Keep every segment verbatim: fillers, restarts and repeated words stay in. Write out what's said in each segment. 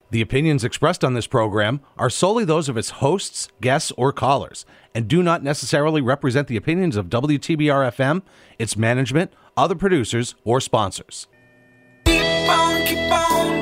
The opinions expressed on this program are solely those of its hosts, guests, or callers, and do not necessarily represent the opinions of W T B R F M, its management, other producers, or sponsors. Keep on, keep on.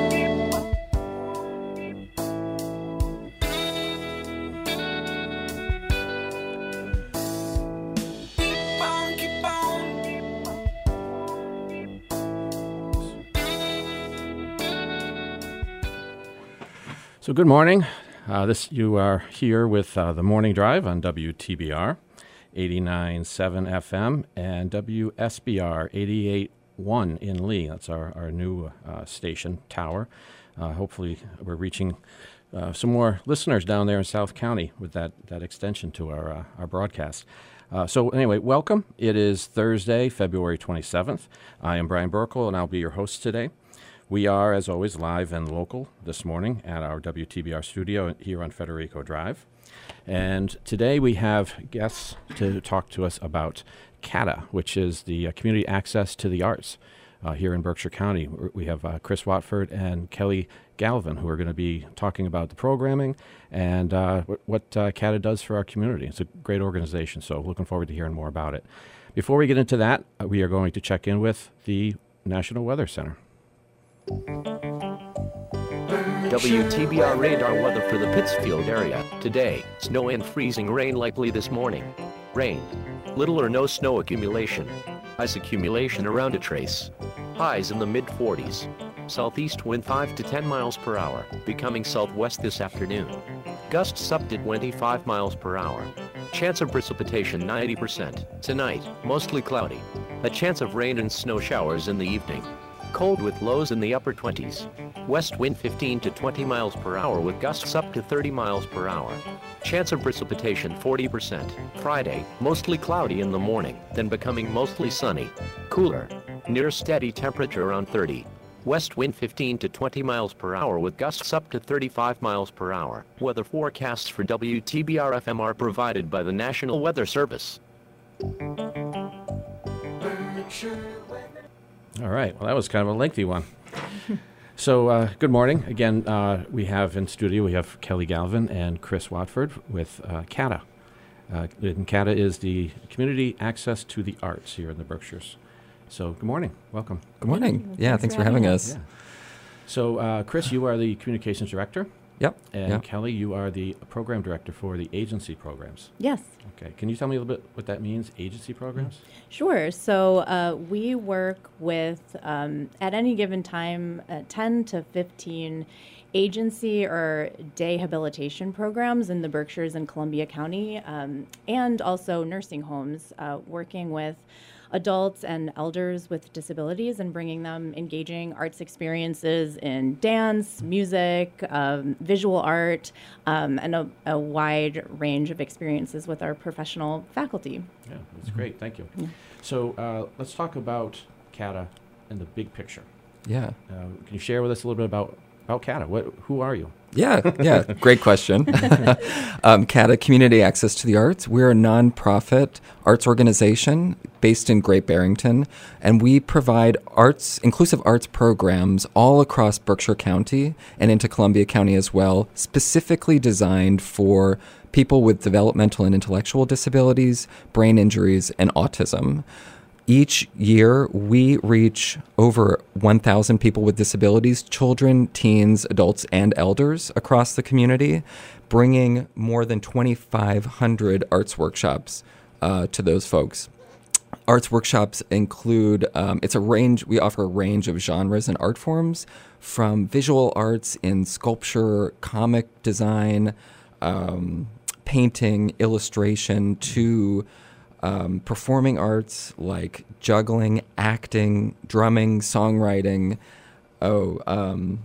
So good morning. Uh, this you are here with uh, the Morning Drive on W T B R eighty-nine point seven F M and W S B R eighty-eight point one in Lee. That's our, our new uh, station tower. Uh, hopefully we're reaching uh, some more listeners down there in South County with that, that extension to our, uh, our broadcast. Uh, so anyway, welcome. It is Thursday, February twenty-seventh. I am Brian Burkle, and I'll be your host today. We are, as always, live and local this morning at our W T B R studio here on Federico Drive. And today we have guests to talk to us about CATA, which is the uh, Community Access to the Arts uh, here in Berkshire County. We have uh, Chris Watford and Kelly Galvin, who are going to be talking about the programming and uh, what, what uh, CATA does for our community. It's a great organization, so looking forward to hearing more about it. Before we get into that, uh, we are going to check in with the National Weather Center. W T B R radar weather for the Pittsfield area. Today, snow and freezing rain likely this morning. Rain. Little or no snow accumulation. Ice accumulation around a trace. Highs in the mid forties. Southeast wind five to ten miles per hour, becoming southwest this afternoon. Gusts up to twenty-five miles per hour. Chance of precipitation ninety percent. Tonight, mostly cloudy. A chance of rain and snow showers in the evening. Cold with lows in the upper twenties. West wind fifteen to twenty miles per hour with gusts up to thirty miles per hour. Chance of precipitation forty percent. Friday, mostly cloudy in the morning, then becoming mostly sunny. Cooler. Near steady temperature around thirty. West wind fifteen to twenty miles per hour with gusts up to thirty-five miles per hour. Weather forecasts for W T B R F M are provided by the National Weather Service. All right. Well, that was kind of a lengthy one. So, uh, good morning. Again, uh, we have in studio, we have Kelly Galvin and Chris Watford with uh, CATA. Uh, and CATA is the Community Access to the Arts here in the Berkshires. So, good morning. Welcome. Good morning. Thanks yeah, thanks for having us. Yeah. So, uh, Chris, you are the Communications Director. Yep. And yep. Kelly, you are the Program Director for the agency programs. Yes. Okay. Can you tell me a little bit what that means, agency programs? Sure. So uh, we work with, um, at any given time, uh, ten to fifteen agency or day habilitation programs in the Berkshires and Columbia County, um, and also nursing homes, uh, working with adults and elders with disabilities and bringing them engaging arts experiences in dance, music, um, visual art, um, and a, a wide range of experiences with our professional faculty. Yeah, that's great. Thank you. Yeah. So uh, let's talk about CATA in the big picture. Yeah. Uh, can you share with us a little bit about, about CATA? What, who are you? Yeah, yeah, great question. um, CATA, Community Access to the Arts. We're a nonprofit arts organization based in Great Barrington, and we provide arts, inclusive arts programs all across Berkshire County and into Columbia County as well, specifically designed for people with developmental and intellectual disabilities, brain injuries, and autism. Each year, we reach over one thousand people with disabilities, children, teens, adults, and elders across the community, bringing more than twenty-five hundred arts workshops uh, to those folks. Arts workshops include, um, it's a range, we offer a range of genres and art forms, from visual arts in sculpture, comic design, um, painting, illustration, to Um, performing arts like juggling, acting, drumming, songwriting, oh, um,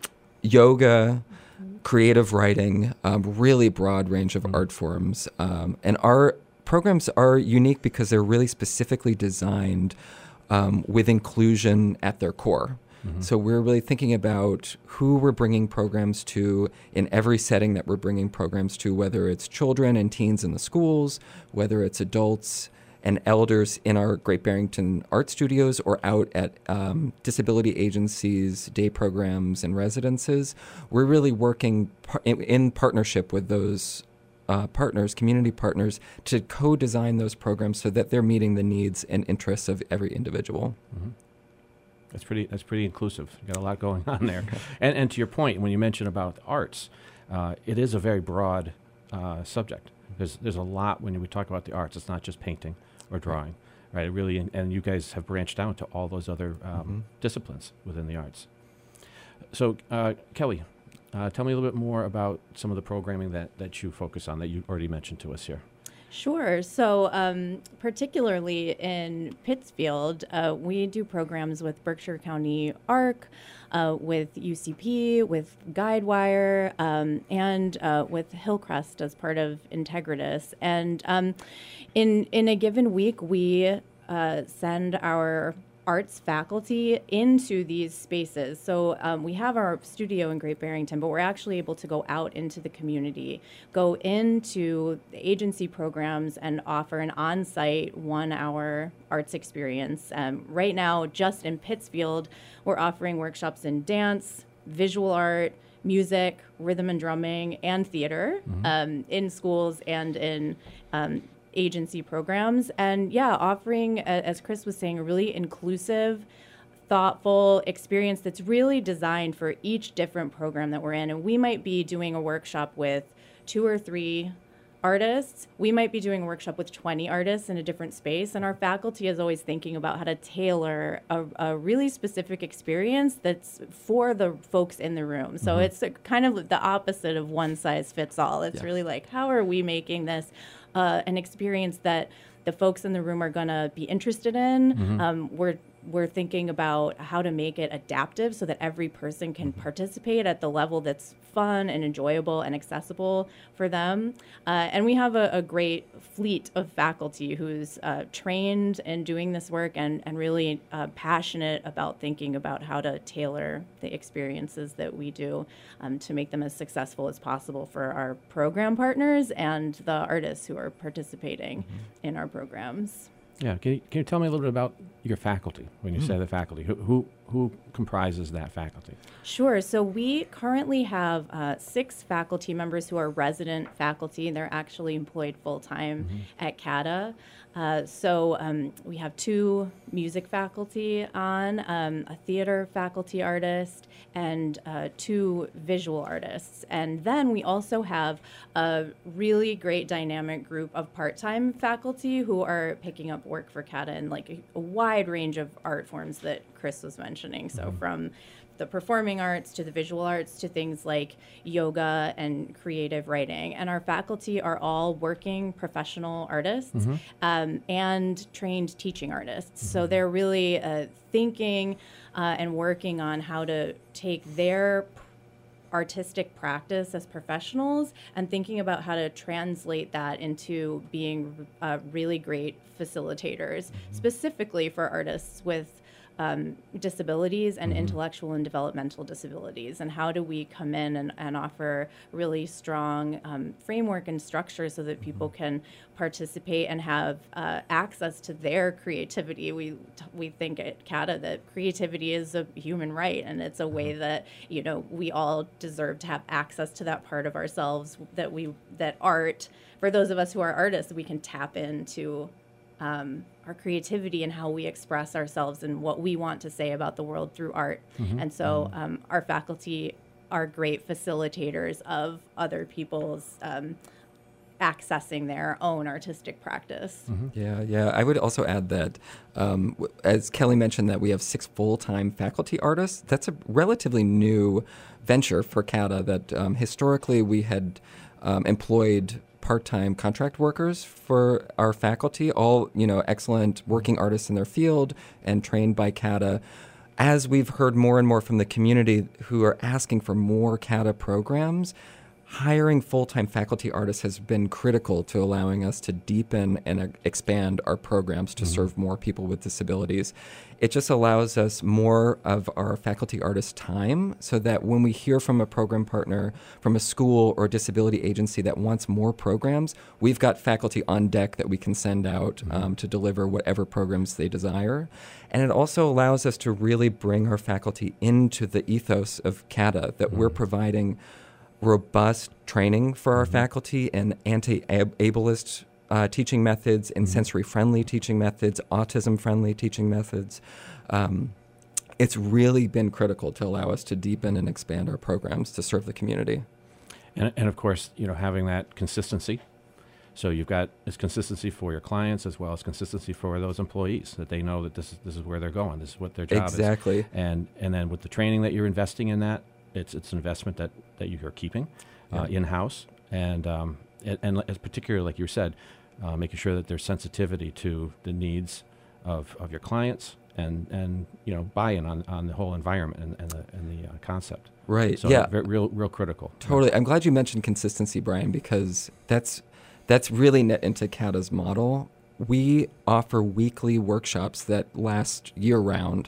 yoga, creative writing, um, really broad range of art forms. Um, and our programs are unique because they're really specifically designed um, with inclusion at their core. Mm-hmm. So we're really thinking about who we're bringing programs to in every setting that we're bringing programs to, whether it's children and teens in the schools, whether it's adults and elders in our Great Barrington Art Studios or out at um, disability agencies, day programs, and residences. We're really working par- in, in partnership with those uh, partners, community partners, to co-design those programs so that they're meeting the needs and interests of every individual. Mm-hmm. That's pretty. That's pretty inclusive. You got a lot going on there. and and to your point, when you mention about the arts, uh, it is a very broad uh, subject. There's there's a lot when we talk about the arts. It's not just painting or drawing, right? It really, and, and you guys have branched out to all those other um, mm-hmm. disciplines within the arts. So, uh, Kelly, uh, tell me a little bit more about some of the programming that that you focus on that you already mentioned to us here. Sure. So, um, particularly in Pittsfield, uh, we do programs with Berkshire County ARC, uh, with U C P, with Guidewire, um, and uh, with Hillcrest as part of Integritas. And um, in in a given week, we uh, send our arts faculty into these spaces. So um, we have our studio in Great Barrington, but we're actually able to go out into the community, go into the agency programs and offer an on-site one-hour arts experience. Um, right now, just in Pittsfield, we're offering workshops in dance, visual art, music, rhythm and drumming, and theater mm-hmm. um, in schools and in um, agency programs. And yeah, offering, as Chris was saying, a really inclusive, thoughtful experience that's really designed for each different program that we're in. And we might be doing a workshop with two or three artists. We might be doing a workshop with twenty artists in a different space. And our faculty is always thinking about how to tailor a, a really specific experience that's for the folks in the room. So mm-hmm. it's a, kind of the opposite of one size fits all. It's yeah. really like, how are we making this uh, an experience that the folks in the room are going to be interested in? Mm-hmm. Um, we're We're thinking about how to make it adaptive so that every person can participate at the level that's fun and enjoyable and accessible for them. Uh, and we have a, a great fleet of faculty who's uh, trained in doing this work and, and really uh, passionate about thinking about how to tailor the experiences that we do um, to make them as successful as possible for our program partners and the artists who are participating mm-hmm. in our programs. Yeah, can you, can you tell me a little bit about your faculty when you mm. say the faculty? Who, who who comprises that faculty? Sure. So we currently have uh, six faculty members who are resident faculty, and they're actually employed full-time mm-hmm. at CATA. Uh, so um, we have two music faculty on, um, a theater faculty artist, and uh, two visual artists. And then we also have a really great dynamic group of part-time faculty who are picking up work for CATA in like a, a wide range of art forms that Chris was mentioning. So mm-hmm. from the performing arts to the visual arts to things like yoga and creative writing. And our faculty are all working professional artists mm-hmm. um, and trained teaching artists. Mm-hmm. So they're really uh, thinking uh, and working on how to take their artistic practice as professionals and thinking about how to translate that into being uh, really great facilitators, mm-hmm. specifically for artists with Um, disabilities and mm-hmm. intellectual and developmental disabilities, and how do we come in and, and offer really strong um, framework and structure so that people can participate and have uh, access to their creativity. We we think at CATA that creativity is a human right, and it's a way that, you know, we all deserve to have access to that part of ourselves that we that art, for those of us who are artists, we can tap into Um, our creativity and how we express ourselves and what we want to say about the world through art. Mm-hmm. And so um, our faculty are great facilitators of other people's um, accessing their own artistic practice. Mm-hmm. Yeah, yeah. I would also add that, um, w- as Kelly mentioned, that we have six full-time faculty artists. That's a relatively new venture for CATA that um, historically we had um, employed part-time contract workers for our faculty, all, you know, excellent working artists in their field and trained by CATA. As we've heard more and more from the community who are asking for more CATA programs, hiring full-time faculty artists has been critical to allowing us to deepen and uh, expand our programs to mm-hmm. serve more people with disabilities. It just allows us more of our faculty artists' time so that when we hear from a program partner, from a school or disability agency that wants more programs, we've got faculty on deck that we can send out mm-hmm. um, to deliver whatever programs they desire. And it also allows us to really bring our faculty into the ethos of C A D A, that mm-hmm. we're providing robust training for our mm-hmm. faculty and anti-ableist uh, teaching methods and mm-hmm. sensory-friendly teaching methods, autism-friendly teaching methods. Um, it's really been critical to allow us to deepen and expand our programs to serve the community. And, and of course, you know, having that consistency. So you've got this consistency for your clients as well as consistency for those employees, that they know that this is this is where they're going, this is what their job exactly. is. Exactly. And and then with the training that you're investing in that, it's it's an investment that, that you are keeping uh, yeah. in-house. And, um, and, and as particularly, like you said, uh, making sure that there's sensitivity to the needs of, of your clients and, and you know, buy-in on, on the whole environment and, and the, and the uh, concept. Right, so yeah. Very, real, real critical. Totally. I'm glad you mentioned consistency, Brian, because that's that's really knit into C A D A's model. We offer weekly workshops that last year-round.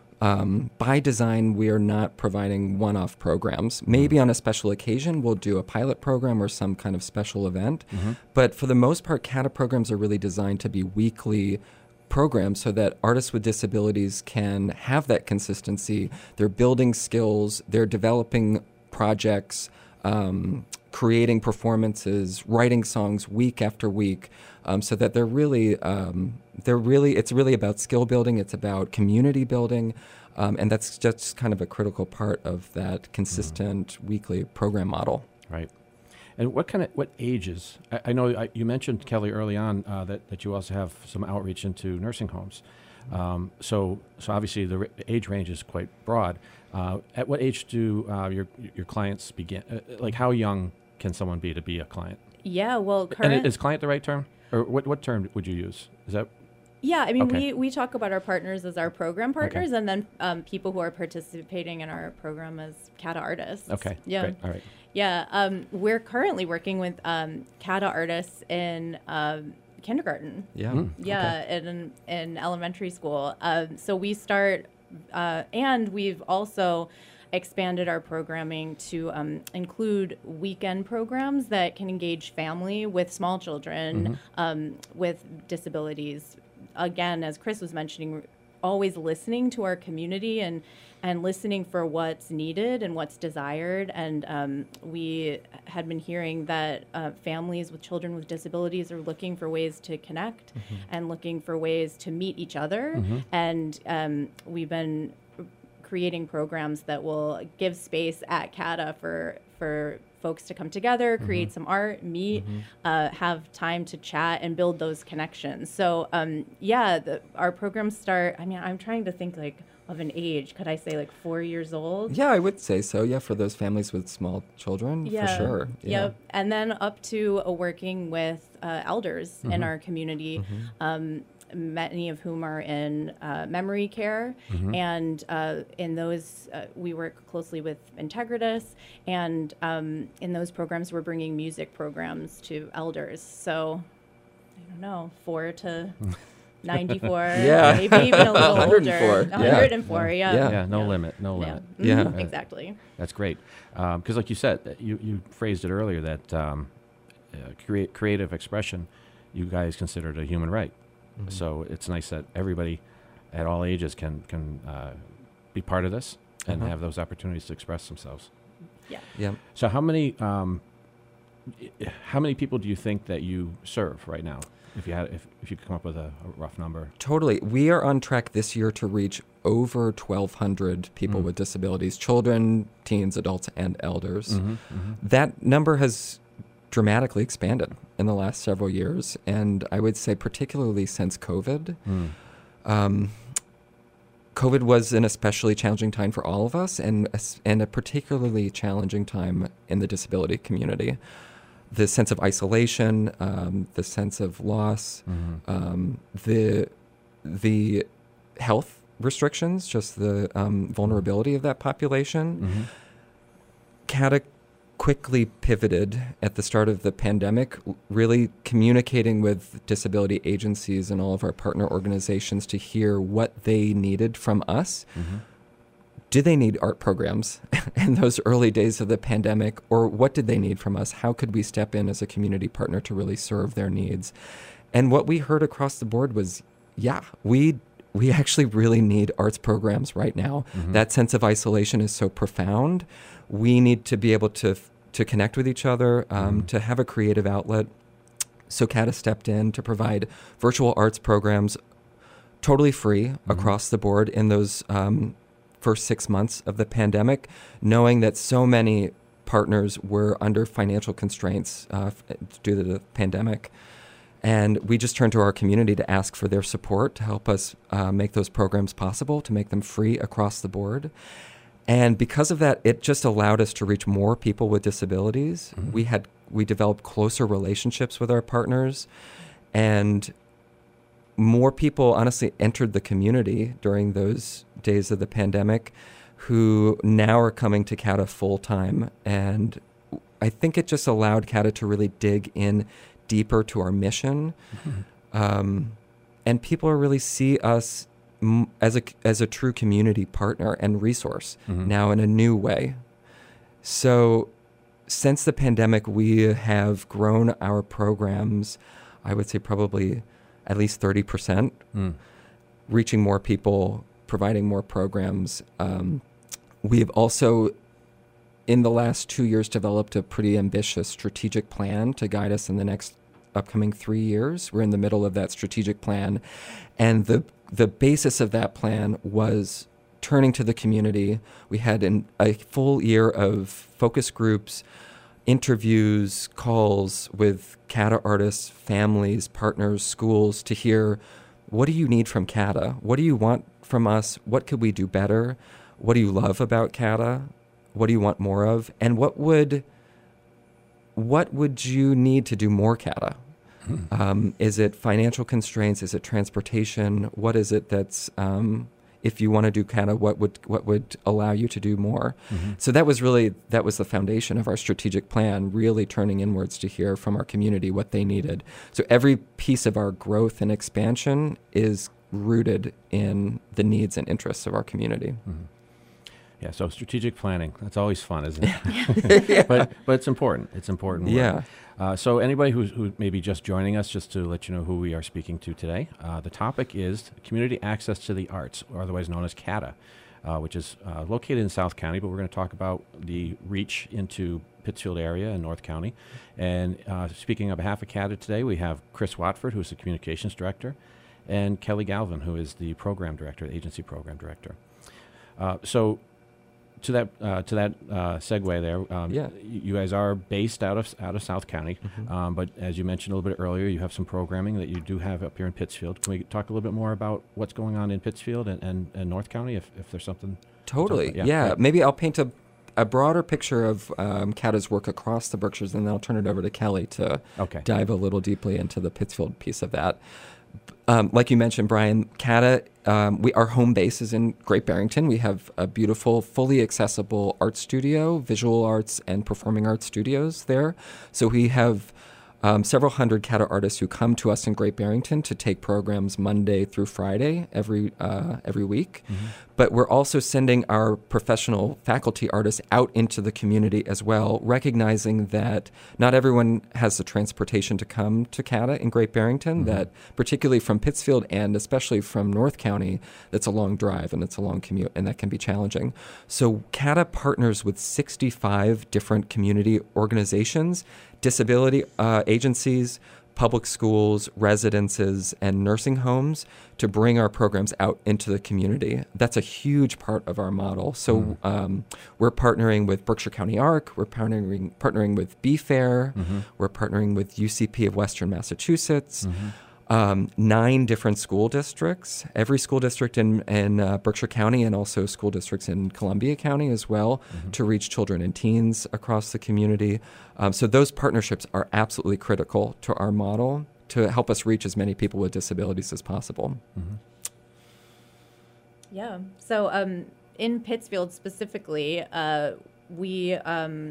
Um, by design, we are not providing one-off programs. Maybe on a special occasion, we'll do a pilot program or some kind of special event. Mm-hmm. But for the most part, C A D A programs are really designed to be weekly programs so that artists with disabilities can have that consistency. They're building skills, they're developing projects, um, creating performances, writing songs week after week, um, so that they're really, um, they're really, it's really about skill building, it's about community building, um, and that's just kind of a critical part of that consistent mm. weekly program model. Right. And what kind of, what ages? I, I know I, you mentioned, Kelly, early on uh, that, that you also have some outreach into nursing homes. Um, so, so obviously the r- age range is quite broad. Uh, at what age do uh, your your clients begin? Uh, like, how young can someone be to be a client? Yeah, well, current... And is client the right term? Or what, what term would you use? Is that... Yeah, I mean, okay. we, we talk about our partners as our program partners, okay. and then um, people who are participating in our program as C A D A artists. Okay, yeah. great, all right. Yeah, um, we're currently working with um, C A D A artists in um, kindergarten. Yeah. Mm, yeah, okay. in, in elementary school. Um, so we start, uh, and we've also expanded our programming to um, include weekend programs that can engage family with small children mm-hmm. um, with disabilities. Again, as Chris was mentioning, always listening to our community and and listening for what's needed and what's desired. And um, we had been hearing that uh, families with children with disabilities are looking for ways to connect mm-hmm. and looking for ways to meet each other. Mm-hmm. And um, we've been creating programs that will give space at C A D A for for folks to come together, create mm-hmm. some art, meet, mm-hmm. uh, have time to chat and build those connections. So um, yeah, the, our programs start, I mean, I'm trying to think like of an age. Could I say like four years old? Yeah, I would say so. Yeah, for those families with small children, yeah. for sure. Yeah. Yep. And then up to uh, working with uh, elders mm-hmm. in our community. Mm-hmm. Um, many of whom are in uh, memory care. Mm-hmm. And uh, in those, uh, we work closely with Integritas. And um, in those programs, we're bringing music programs to elders. So, I don't know, four to ninety-four, yeah. maybe even a little one hundred four. older. one hundred four, yeah. Yeah, Yeah, yeah no yeah. limit, no limit. Yeah, Yeah. mm-hmm. exactly. That's great. Because um, like you said, you, you phrased it earlier that um, uh, create, creative expression, you guys considered a human right. Mm-hmm. So it's nice that everybody at all ages can can uh, be part of this and uh-huh. have those opportunities to express themselves. Yeah. Yeah. So how many um, how many people do you think that you serve right now? If you had, if, if you could come up with a, a rough number. Totally. We are on track this year to reach over twelve hundred people mm. with disabilities, children, teens, adults, and elders. Mm-hmm, mm-hmm. That number has dramatically expanded in the last several years, and I would say particularly since COVID. Mm. Um, COVID was an especially challenging time for all of us, and a, and a particularly challenging time in the disability community. The sense of isolation, um, the sense of loss, mm-hmm. um, the the health restrictions, just the um, vulnerability of that population. Mm-hmm. C A D A quickly pivoted at the start of the pandemic, really communicating with disability agencies and all of our partner organizations to hear what they needed from us. Mm-hmm. Did they need art programs in those early days of the pandemic, or what did they need from us? How could we step in as a community partner to really serve their needs? And what we heard across the board was, yeah, we we actually really need arts programs right now. Mm-hmm. That sense of isolation is so profound. We need to be able to to connect with each other, um, mm-hmm. to have a creative outlet. So CATA stepped in to provide virtual arts programs totally free mm-hmm. across the board in those um first six months of the pandemic, knowing that so many partners were under financial constraints uh, due to the pandemic. And we just turned to our community to ask for their support to help us uh, make those programs possible, to make them free across the board. And because of that, it just allowed us to reach more people with disabilities. Mm-hmm. We had we developed closer relationships with our partners, and more people honestly entered the community during those days of the pandemic who now are coming to CATA full time. And I think it just allowed CATA to really dig in deeper to our mission. Mm-hmm. Um, and people really see us m- as a, as a true community partner and resource mm-hmm. now in a new way. So since the pandemic, we have grown our programs, I would say probably at least thirty percent, mm. reaching more people, providing more programs. Um, we've also, in the last two years, developed a pretty ambitious strategic plan to guide us in the next upcoming three years. We're in the middle of that strategic plan. And the the basis of that plan was turning to the community. We had an, a full year of focus groups, interviews, calls with CATA artists, families, partners, schools to hear, what do you need from CATA? What do you want from us? What could we do better? What do you love about CATA? What do you want more of? And what would what would you need to do more CATA? Hmm. Um, is it financial constraints? Is it transportation? What is it that's um, if you want to do CATA, what would what would allow you to do more? Mm-hmm. So that was really, that was the foundation of our strategic plan, really turning inwards to hear from our community what they needed. So every piece of our growth and expansion is rooted in the needs and interests of our community. Mm-hmm. Yeah, so strategic planning, that's always fun, isn't it? yeah. But but it's important. It's important work. Yeah. Uh, so anybody who's who may be just joining us, just to let you know who we are speaking to today, uh, the topic is community access to the arts, or otherwise known as CATA, uh, which is uh, located in South County, but we're going to talk about the reach into Pittsfield area and North County. And uh, speaking on behalf of CATA today, we have Chris Watford, who's the communications director, and Kelly Galvin, who is the program director, the agency program director. Uh, so to that uh, to that uh, segue there, um, yeah. you guys are based out of out of South County, mm-hmm. um, but as you mentioned a little bit earlier, you have some programming that you do have up here in Pittsfield. Can we talk a little bit more about what's going on in Pittsfield and, and, and North County, if, if there's something? Totally, yeah. yeah. Right. Maybe I'll paint a, a broader picture of um, CATA's work across the Berkshires, and then I'll turn it over to Kelly to okay. dive a little deeply into the Pittsfield piece of that. Um, like you mentioned, Brian, CATA, um, we our home base is in Great Barrington. We have a beautiful, fully accessible art studio, visual arts and performing arts studios there. So we have um, several hundred CATA artists who come to us in Great Barrington to take programs Monday through Friday every uh, every week. Mm-hmm. But we're also sending our professional faculty artists out into the community as well, recognizing that not everyone has the transportation to come to CATA in Great Barrington, mm-hmm. that particularly from Pittsfield and especially from North County, that's a long drive and it's a long commute, and that can be challenging. So CATA partners with sixty-five different community organizations, disability uh, agencies, public schools, residences, and nursing homes to bring our programs out into the community. That's a huge part of our model. So mm. um, we're partnering with Berkshire County Arc, we're partnering partnering with B Fair, mm-hmm. we're partnering with U C P of Western Massachusetts, mm-hmm. um, nine different school districts, every school district in, in uh, Berkshire County, and also school districts in Columbia County as well, mm-hmm. to reach children and teens across the community. Um, so those partnerships are absolutely critical to our model to help us reach as many people with disabilities as possible. Mm-hmm. Yeah. So um, in Pittsfield specifically, uh, we um,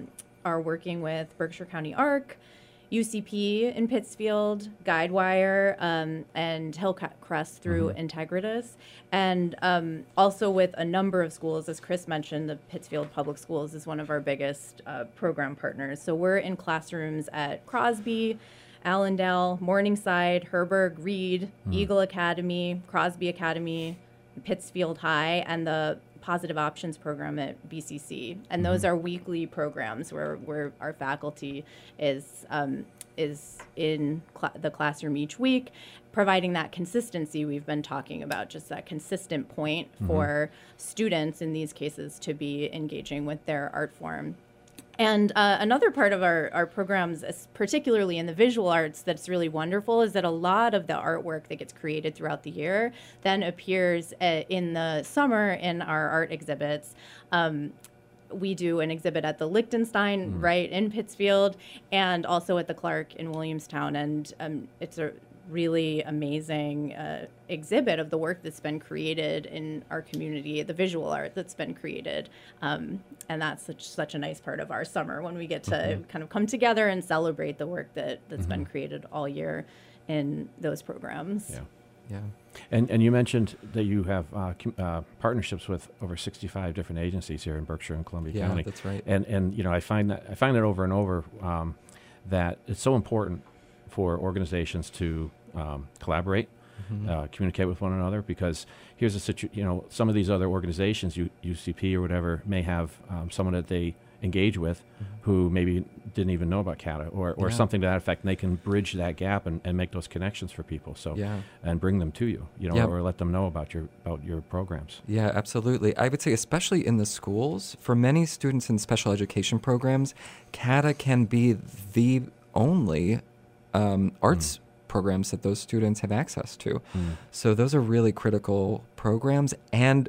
are working with Berkshire County Arc, U C P in Pittsfield, Guidewire, um, and Hillcrest through mm-hmm. Integritas, and um, also with a number of schools. As Chris mentioned, the Pittsfield Public Schools is one of our biggest uh, program partners. So we're in classrooms at Crosby, Allendale, Morningside, Herberg, Reed, mm. Eagle Academy, Crosby Academy, Pittsfield High, and the Positive Options program at B C C. And those are weekly programs where, where our faculty is um, is in cl- the classroom each week, providing that consistency we've been talking about, just that consistent point mm-hmm. for students in these cases to be engaging with their art form. And uh, another part of our, our programs, particularly in the visual arts, that's really wonderful is that a lot of the artwork that gets created throughout the year then appears uh, in the summer in our art exhibits. Um, we do an exhibit at the Liechtenstein, mm. right, in Pittsfield, and also at the Clark in Williamstown. And um, it's a really amazing uh, exhibit of the work that's been created in our community, the visual art that's been created. Um, and that's such, such a nice part of our summer when we get to mm-hmm. kind of come together and celebrate the work that, that's mm-hmm. been created all year in those programs. Yeah. Yeah. And and you mentioned that you have uh, com- uh, partnerships with over sixty-five different agencies here in Berkshire and Columbia yeah, County. Yeah, that's right. And and you know I find that I find that over and over um, that it's so important for organizations to um, collaborate, mm-hmm. uh, communicate with one another, because here's a situation, you know, some of these other organizations, U- UCP or whatever, may have um, someone that they engage with mm-hmm. who maybe didn't even know about CATA or, or yeah. something to that effect, and they can bridge that gap and, and make those connections for people. So yeah. and bring them to you, you know, yeah. or, or let them know about your about your programs. Yeah, absolutely. I would say, especially in the schools, for many students in special education programs, CATA can be the only um, arts mm. programs that those students have access to. Mm. So those are really critical programs, and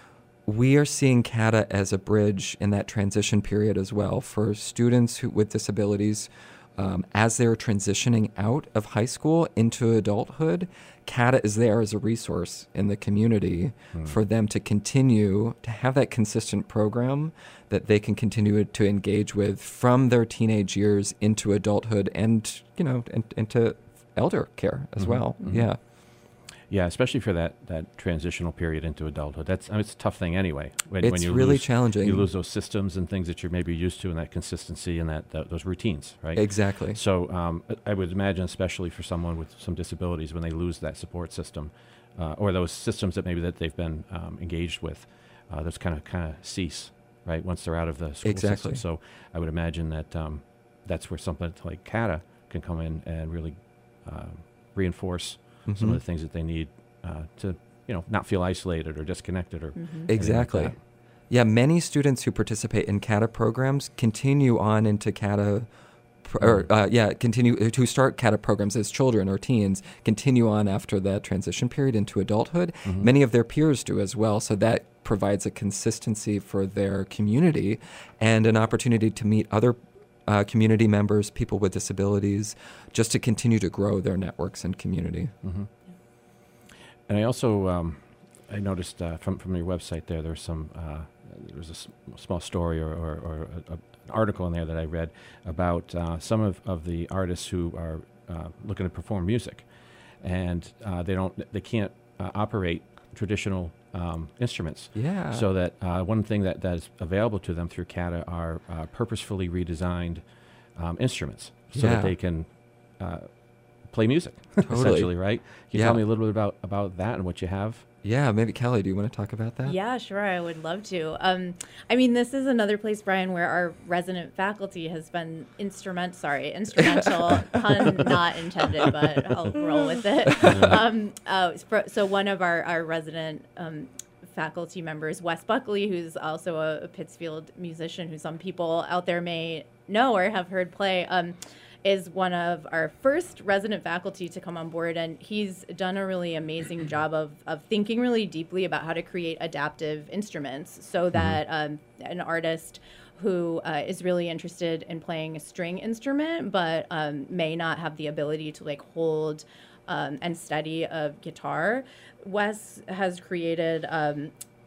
we are seeing CATA as a bridge in that transition period as well for students who, with disabilities. Um, as they're transitioning out of high school into adulthood, CATA is there as a resource in the community mm. for them to continue to have that consistent program that they can continue to engage with from their teenage years into adulthood and, you know, and, into elder care as mm-hmm. well. Mm-hmm. Yeah. Yeah, especially for that, that transitional period into adulthood. That's I mean, it's a tough thing anyway. When, it's when you really lose, challenging. You lose those systems and things that you're maybe used to, and that consistency and that, that those routines, right? Exactly. So um, I would imagine, especially for someone with some disabilities, when they lose that support system, uh, or those systems that maybe that they've been um, engaged with, uh, those kind of kind of cease, right, once they're out of the school exactly. system. So I would imagine that um, that's where something like CATA can come in and really uh, reinforce mm-hmm. some of the things that they need. Uh, to, you know, not feel isolated or disconnected or mm-hmm. exactly. Like yeah, many students who participate in CATA programs continue on into CATA, pro- or uh, yeah, continue to start CATA programs as children or teens, continue on after that transition period into adulthood. Mm-hmm. Many of their peers do as well, so that provides a consistency for their community and an opportunity to meet other uh, community members, people with disabilities, just to continue to grow their networks and community. Mm-hmm. And I also um, I noticed uh, from from your website there there's some uh, there was a s- small story or, or, or a, a, an article in there that I read about uh, some of, of the artists who are uh, looking to perform music, and uh, they don't they can't uh, operate traditional um, instruments. Yeah. So that uh, one thing that, that is available to them through CATA are uh, purposefully redesigned um, instruments, so yeah. that they can. Uh, play music, totally. essentially, right? Can you yeah. tell me a little bit about, about that and what you have? Yeah, maybe Kelly, do you want to talk about that? Yeah, sure, I would love to. Um, I mean, this is another place, Brian, where our resident faculty has been instrument, sorry, instrumental, pun not intended, but I'll roll with it. Um, uh, so one of our, our resident um, faculty members, Wes Buckley, who's also a, a Pittsfield musician who some people out there may know or have heard play, um, is one of our first resident faculty to come on board, and he's done a really amazing job of, of thinking really deeply about how to create adaptive instruments so that um, an artist who uh, is really interested in playing a string instrument but um, may not have the ability to like hold um, and study a guitar, Wes has created um,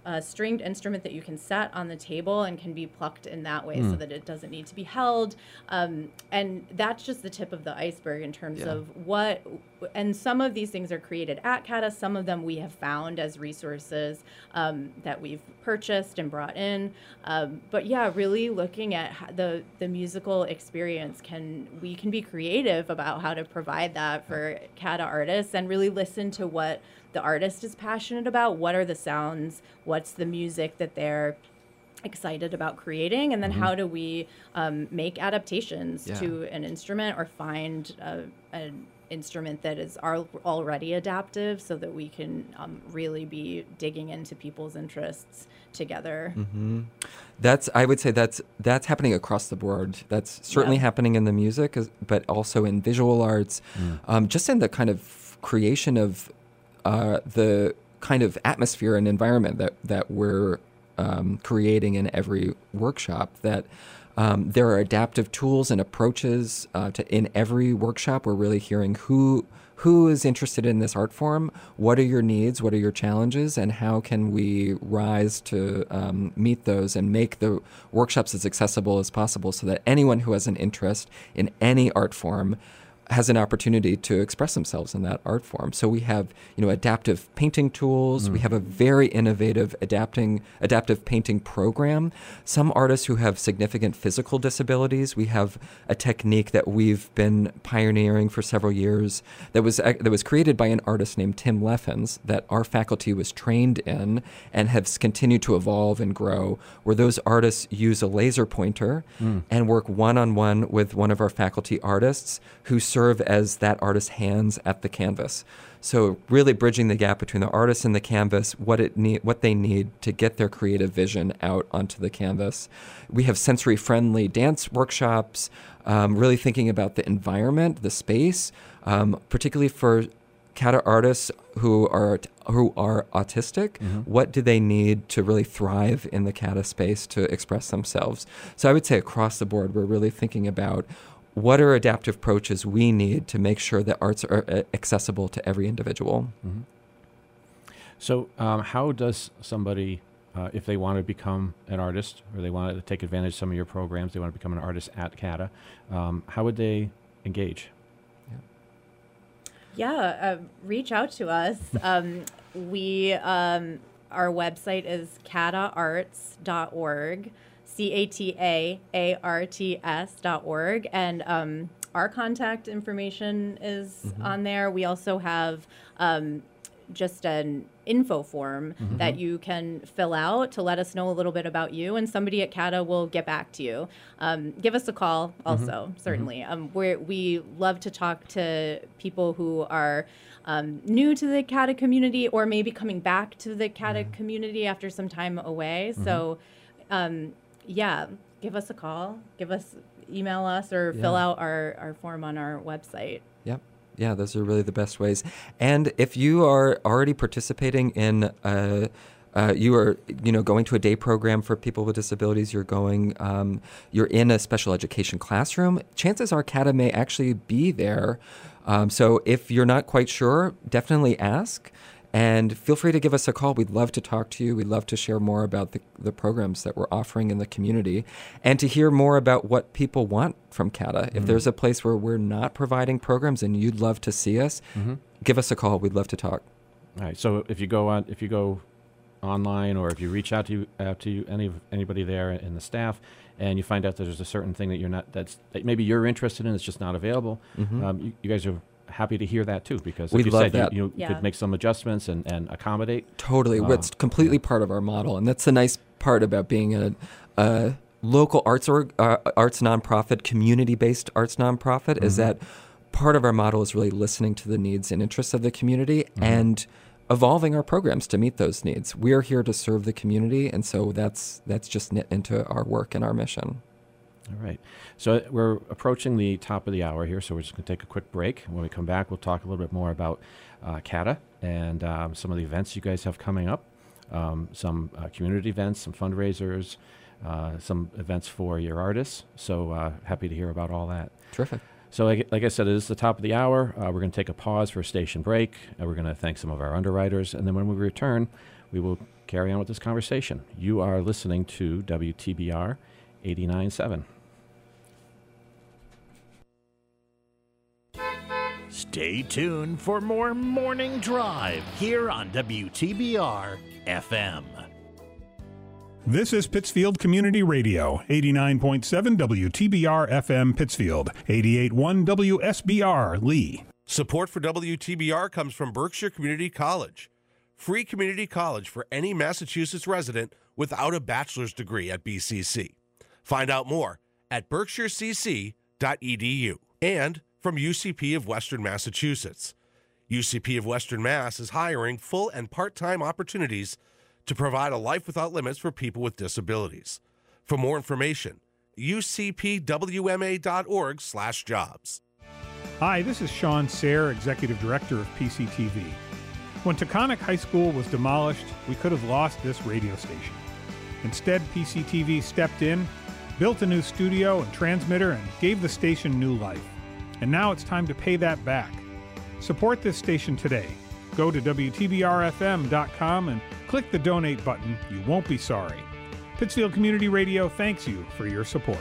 a stringed instrument that you can set on the table and can be plucked in that way, mm. so that it doesn't need to be held. Um, and that's just the tip of the iceberg in terms yeah. of what, and some of these things are created at CATA. Some of them we have found as resources um, that we've purchased and brought in. Um, but yeah, really looking at how the the musical experience, can we can be creative about how to provide that for CATA artists and really listen to what the artist is passionate about. What are the sounds? What's the music that they're excited about creating? And then mm-hmm. how do we um, make adaptations yeah. to an instrument, or find a, an instrument that is al- already adaptive, so that we can um, really be digging into people's interests together. Mm-hmm. That's, I would say that's that's happening across the board. That's certainly yeah. happening in the music, but also in visual arts, mm. um, just in the kind of creation of uh, the kind of atmosphere and environment that, that we're um, creating in every workshop. That Um, there are adaptive tools and approaches uh, to in every workshop. We're really hearing who who is interested in this art form, what are your needs, what are your challenges, and how can we rise to um, meet those and make the workshops as accessible as possible, so that anyone who has an interest in any art form has an opportunity to express themselves in that art form. So we have, you know, adaptive painting tools. Mm. We have a very innovative adapting adaptive painting program. Some artists who have significant physical disabilities, we have a technique that we've been pioneering for several years that was uh, that was created by an artist named Tim Leffens that our faculty was trained in and has continued to evolve and grow, where those artists use a laser pointer mm. and work one-on-one with one of our faculty artists who serve as that artist's hands at the canvas. So really bridging the gap between the artist and the canvas, what it need, what they need to get their creative vision out onto the canvas. We have sensory-friendly dance workshops, um, really thinking about the environment, the space, um, particularly for CATA artists who are who are autistic. Mm-hmm. What do they need to really thrive in the CATA space to express themselves? So I would say across the board, we're really thinking about what are adaptive approaches we need to make sure that arts are uh, accessible to every individual. Mm-hmm. So um, how does somebody, uh, if they want to become an artist, or they want to take advantage of some of your programs, they want to become an artist at CATA, um, how would they engage? Yeah, uh, reach out to us. um, we um, our website is cata arts dot org. C A T A A R T S dot org. And um, our contact information is mm-hmm. on there. We also have um, just an info form mm-hmm. that you can fill out to let us know a little bit about you, and somebody at CATA will get back to you. Um, give us a call also, mm-hmm. certainly. Mm-hmm. Um, we're, we love to talk to people who are um, new to the CATA community, or maybe coming back to the CATA mm-hmm. community after some time away. Mm-hmm. So, um, yeah, give us a call, give us, email us, or yeah. fill out our, our form on our website. Yep. Yeah, those are really the best ways. And if you are already participating in, uh, uh, you are, you know, going to a day program for people with disabilities, you're going, um, you're in a special education classroom, chances are CATA may actually be there. Um, so if you're not quite sure, definitely ask. And feel free to give us a call. We'd love to talk to you. We'd love to share more about the, the programs that we're offering in the community, and to hear more about what people want from CATA. Mm-hmm. If there's a place where we're not providing programs and you'd love to see us, mm-hmm. give us a call. We'd love to talk. All right. So if you go on, if you go online, or if you reach out to out to any anybody there in the staff, and you find out that there's a certain thing that you're not that's that maybe you're interested in, it's just not available. Mm-hmm. Um, you, you guys are happy to hear that too, because like we you love said, that. you, you yeah. could make some adjustments and, and accommodate. Totally. Uh, it's completely part of our model. And that's the nice part about being a, a local arts or uh, arts nonprofit, community-based arts nonprofit, mm-hmm. is that part of our model is really listening to the needs and interests of the community mm-hmm. and evolving our programs to meet those needs. We're here to serve the community, and so that's that's just knit into our work and our mission. All right. So we're approaching the top of the hour here, so we're just going to take a quick break. When we come back, we'll talk a little bit more about uh, CATA and um, some of the events you guys have coming up, um, some uh, community events, some fundraisers, uh, some events for your artists. So uh, happy to hear about all that. Terrific. So like, like I said, it is the top of the hour. Uh, we're going to take a pause for a station break, and we're going to thank some of our underwriters. And then when we return, we will carry on with this conversation. You are listening to W T B R eighty-nine point seven. Stay tuned for more Morning Drive here on W T B R F M. This is Pittsfield Community Radio, eighty-nine point seven W T B R F M Pittsfield, eighty-eight point one W S B R Lee. Support for W T B R comes from Berkshire Community College. Free community college for any Massachusetts resident without a bachelor's degree at B C C. Find out more at berkshire c c dot e d u. And from U C P of Western Massachusetts. U C P of Western Mass is hiring full and part-time opportunities to provide a life without limits for people with disabilities. For more information, u c p w m a dot org slash jobs. Hi, this is Sean Sayre, Executive Director of P C T V. When Taconic High School was demolished, we could have lost this radio station. Instead, P C T V stepped in, built a new studio and transmitter, and gave the station new life. And now it's time to pay that back. Support this station today. Go to w t b r f m dot com and click the donate button. You won't be sorry. Pittsfield Community Radio thanks you for your support.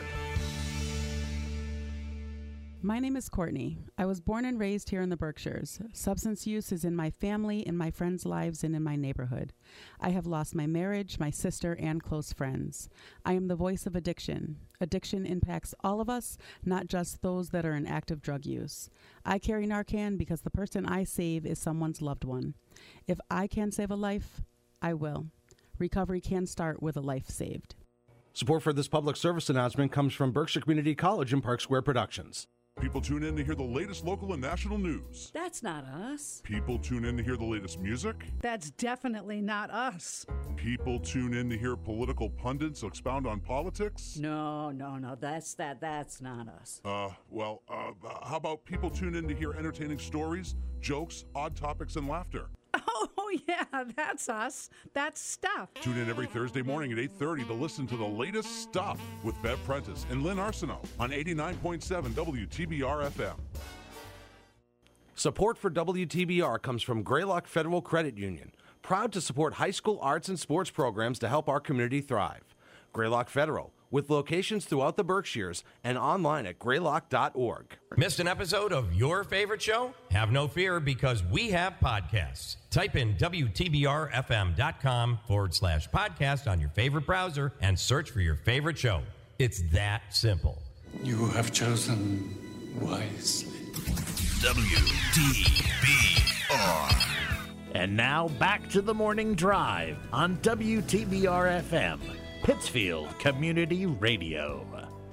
My name is Courtney. I was born and raised here in the Berkshires. Substance use is in my family, in my friends' lives, and in my neighborhood. I have lost my marriage, my sister, and close friends. I am the voice of addiction. Addiction impacts all of us, not just those that are in active drug use. I carry Narcan because the person I save is someone's loved one. If I can save a life, I will. Recovery can start with a life saved. Support for this public service announcement comes from Berkshire Community College and Park Square Productions. People tune in to hear the latest local and national news. That's not us. People tune in to hear the latest music. That's definitely not us. People tune in to hear political pundits expound on politics. No, no, no, that's that. That's not us. Uh, well, uh, how about people tune in to hear entertaining stories, jokes, odd topics, and laughter? Oh, yeah, that's us. That's Stuff. Tune in every Thursday morning at eight thirty to listen to the latest Stuff with Bev Prentice and Lynn Arsenault on eighty-nine point seven W T B R F M. Support for W T B R comes from Greylock Federal Credit Union, proud to support high school arts and sports programs to help our community thrive. Greylock Federal, with locations throughout the Berkshires and online at greylock dot org. Missed an episode of your favorite show? Have no fear, because we have podcasts. Type in W T B R F M dot com forward slash podcast on your favorite browser and search for your favorite show. It's that simple. You have chosen wisely. W T B R. And now back to the Morning Drive on W T B R F M, Pittsfield Community Radio.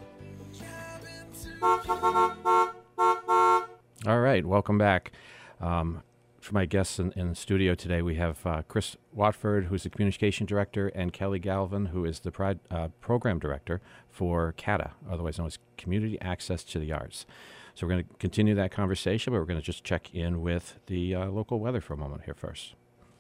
All right, welcome back. Um, for my guests in, in the studio today, we have uh, Chris Watford, who's the Communication Director, and Kelly Galvin, who is the pride, uh, Program Director for CATA, otherwise known as Community Access to the Arts. So we're going to continue that conversation, but we're going to just check in with the uh, local weather for a moment here first.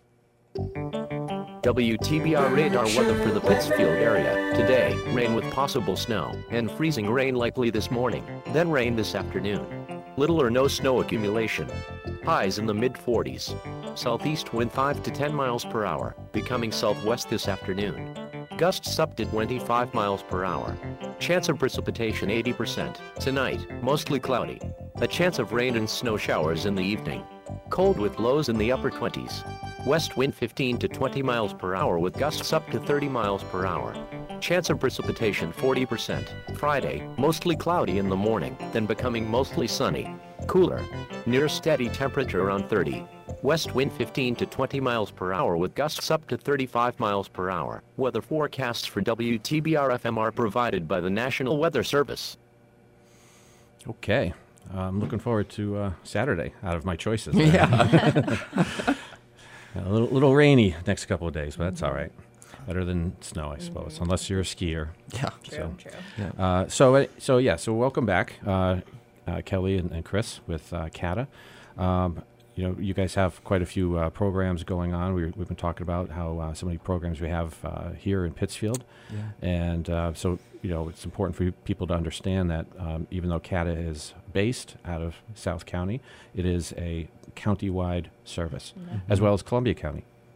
W T B R radar weather for the Pittsfield area. Today, rain with possible snow, and freezing rain likely this morning, then rain this afternoon. Little or no snow accumulation. Highs in the mid forties. Southeast wind five to ten miles per hour, becoming southwest this afternoon. Gusts up to twenty-five miles per hour. Chance of precipitation eighty percent. Tonight, mostly cloudy. A chance of rain and snow showers in the evening. Cold with lows in the upper twenties. West wind fifteen to twenty miles per hour with gusts up to thirty miles per hour. Chance of precipitation forty percent. Friday, mostly cloudy in the morning, then becoming mostly sunny. Cooler. Near steady temperature around thirty. West wind fifteen to twenty miles per hour with gusts up to thirty-five miles per hour. Weather forecasts for W T B R F M are provided by the National Weather Service. Okay. I'm looking forward to uh, Saturday out of my choices. Yeah. A little, little rainy next couple of days, but that's all right. Better than snow, I suppose, mm-hmm. unless you're a skier. Yeah, true, so, true. Yeah. Uh, so, uh, so yeah. So, welcome back, uh, uh, Kelly and, and Chris with uh, CATA. Um, you know, you guys have quite a few uh, programs going on. We, we've been talking about how uh, so many programs we have uh, here in Pittsfield, yeah. and uh, so you know it's important for people to understand that um, even though CATA is based out of South County, it is a county-wide service, mm-hmm. as well as Columbia County.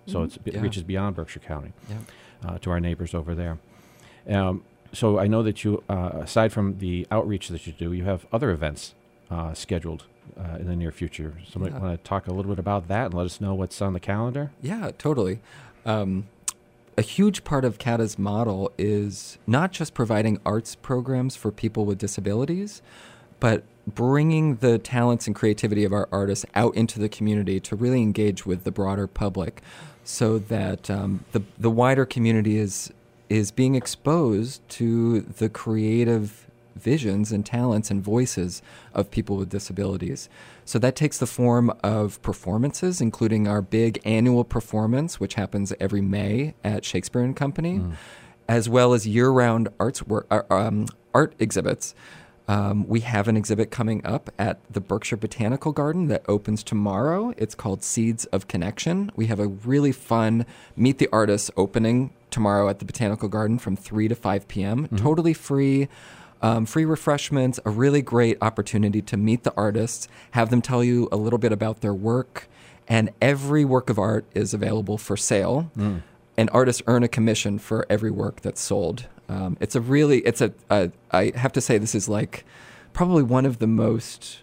So it's, it Yeah. reaches beyond Berkshire County Yeah. uh, to our neighbors over there. Um, so I know that you, uh, aside from the outreach that you do, you have other events uh, scheduled uh, in the near future. Somebody Yeah. want to talk a little bit about that and let us know what's on the calendar? Yeah, totally. Um, a huge part of C A D A's model is not just providing arts programs for people with disabilities, but bringing the talents and creativity of our artists out into the community to really engage with the broader public, so that um, the the wider community is is being exposed to the creative visions and talents and voices of people with disabilities. So that takes the form of performances, including our big annual performance, which happens every May at Shakespeare and Company, Mm. as well as year-round arts work, uh, um, art exhibits. Um, we have an exhibit coming up at the Berkshire Botanical Garden that opens tomorrow. It's called Seeds of Connection. We have a really fun Meet the Artists opening tomorrow at the Botanical Garden from three to five p.m. Mm-hmm. Totally free. Um, free refreshments, a really great opportunity to meet the artists, have them tell you a little bit about their work, and every work of art is available for sale. Mm. And artists earn a commission for every work that's sold. Um, it's a really, it's a, a, I have to say, this is like probably one of the most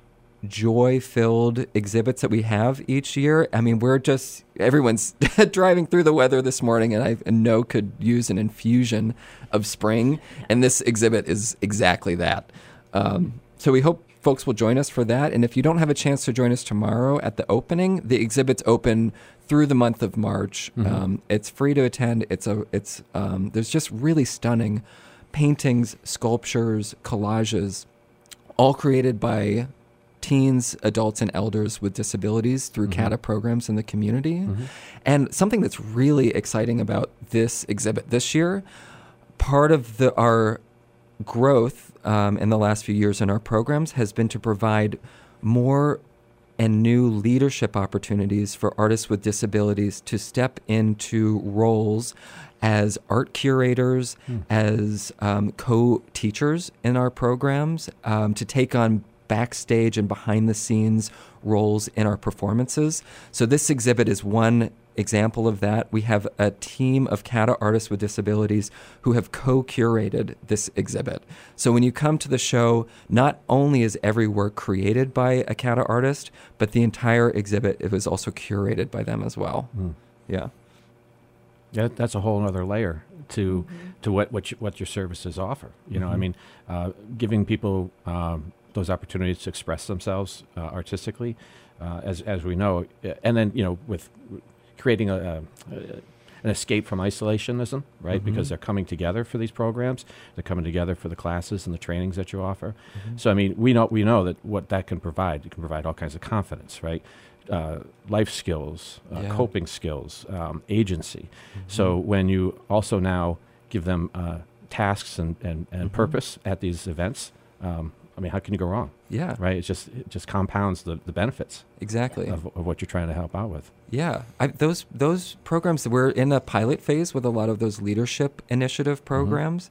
joy-filled exhibits that we have each year. I mean, we're just, everyone's driving through the weather this morning, and I know could use an infusion of spring, and this exhibit is exactly that. Um, so we hope folks will join us for that, and if you don't have a chance to join us tomorrow at the opening, the exhibit's open through the month of March. Mm-hmm. Um, it's free to attend. It's a, it's, um, there's just really stunning paintings, sculptures, collages, all created by teens, adults, and elders with disabilities through Mhm. C A D A programs in the community. Mhm. And something that's really exciting about this exhibit this year, part of the our growth um, in the last few years in our programs has been to provide more and new leadership opportunities for artists with disabilities to step into roles as art curators, Hmm. as um, co-teachers in our programs, um, to take on backstage and behind the scenes roles in our performances. So this exhibit is one example of that. We have a team of C A D A artists with disabilities who have co-curated this exhibit. So when you come to the show, not only is every work created by a C A D A artist, but the entire exhibit, it was also curated by them as well. Mm. Yeah. Yeah, that's a whole other layer to to what what, you, what your services offer. You know, I Mhm. mean, uh, giving people um, those opportunities to express themselves uh, artistically, uh, as as we know, uh, and then you know, with creating a, a, an escape from isolationism, right? Mhm. Because they're coming together for these programs, they're coming together for the classes and the trainings that you offer. Mhm. So I mean, we know we know that what that can provide. It can provide all kinds of confidence, right? Uh, life skills, uh, Yeah. coping skills, um, agency. Mhm. So when you also now give them uh, tasks and, and, and Mhm. purpose at these events, um, I mean, how can you go wrong? Yeah. Right? It's just it just compounds the, the benefits Exactly. of, of what you're trying to help out with. Yeah, I, those those programs, we're in a pilot phase with a lot of those leadership initiative programs.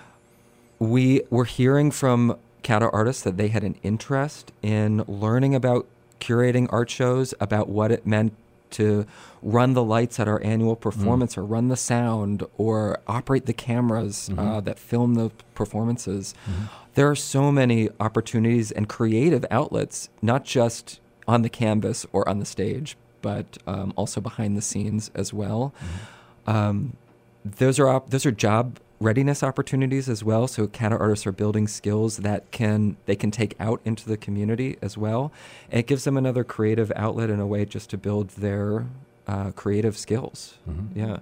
We were hearing from C A D A artists that they had an interest in learning about curating art shows, about what it meant to run the lights at our annual performance, or run the sound, or operate the cameras uh, Mhm. that film the performances. Mhm. There are so many opportunities and creative outlets, not just on the canvas or on the stage, but um, also behind the scenes as well. Um, those are op- those are job readiness opportunities as well. So C A D A artists are building skills that can they can take out into the community as well. And it gives them another creative outlet and a way just to build their uh, creative skills. Mhm. Yeah.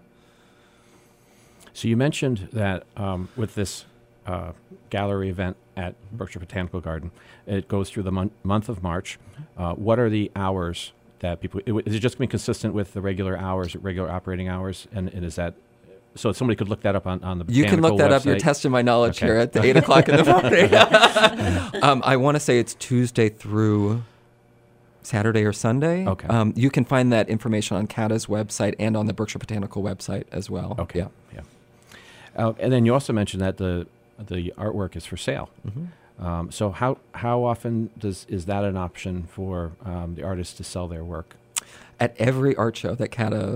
So you mentioned that um, with this uh, gallery event at Berkshire Botanical Garden, it goes through the mon- month of March. Uh, what are the hours that people? It, is it just going to be consistent with the regular hours, regular operating hours, and, and is that? So somebody could look that up on, on the You can look Botanical that up. You're website? testing my knowledge Okay. here at the eight o'clock in the morning. um, I want to say it's Tuesday through Saturday or Sunday. Okay. Um, you can find that information on C A D A's website and on the Berkshire Botanical website as well. Okay. Yeah. Yeah. Uh, and then you also mentioned that the the artwork is for sale. Mhm. Um, so how how often does is that an option for um, the artists to sell their work? At every art show that C A D A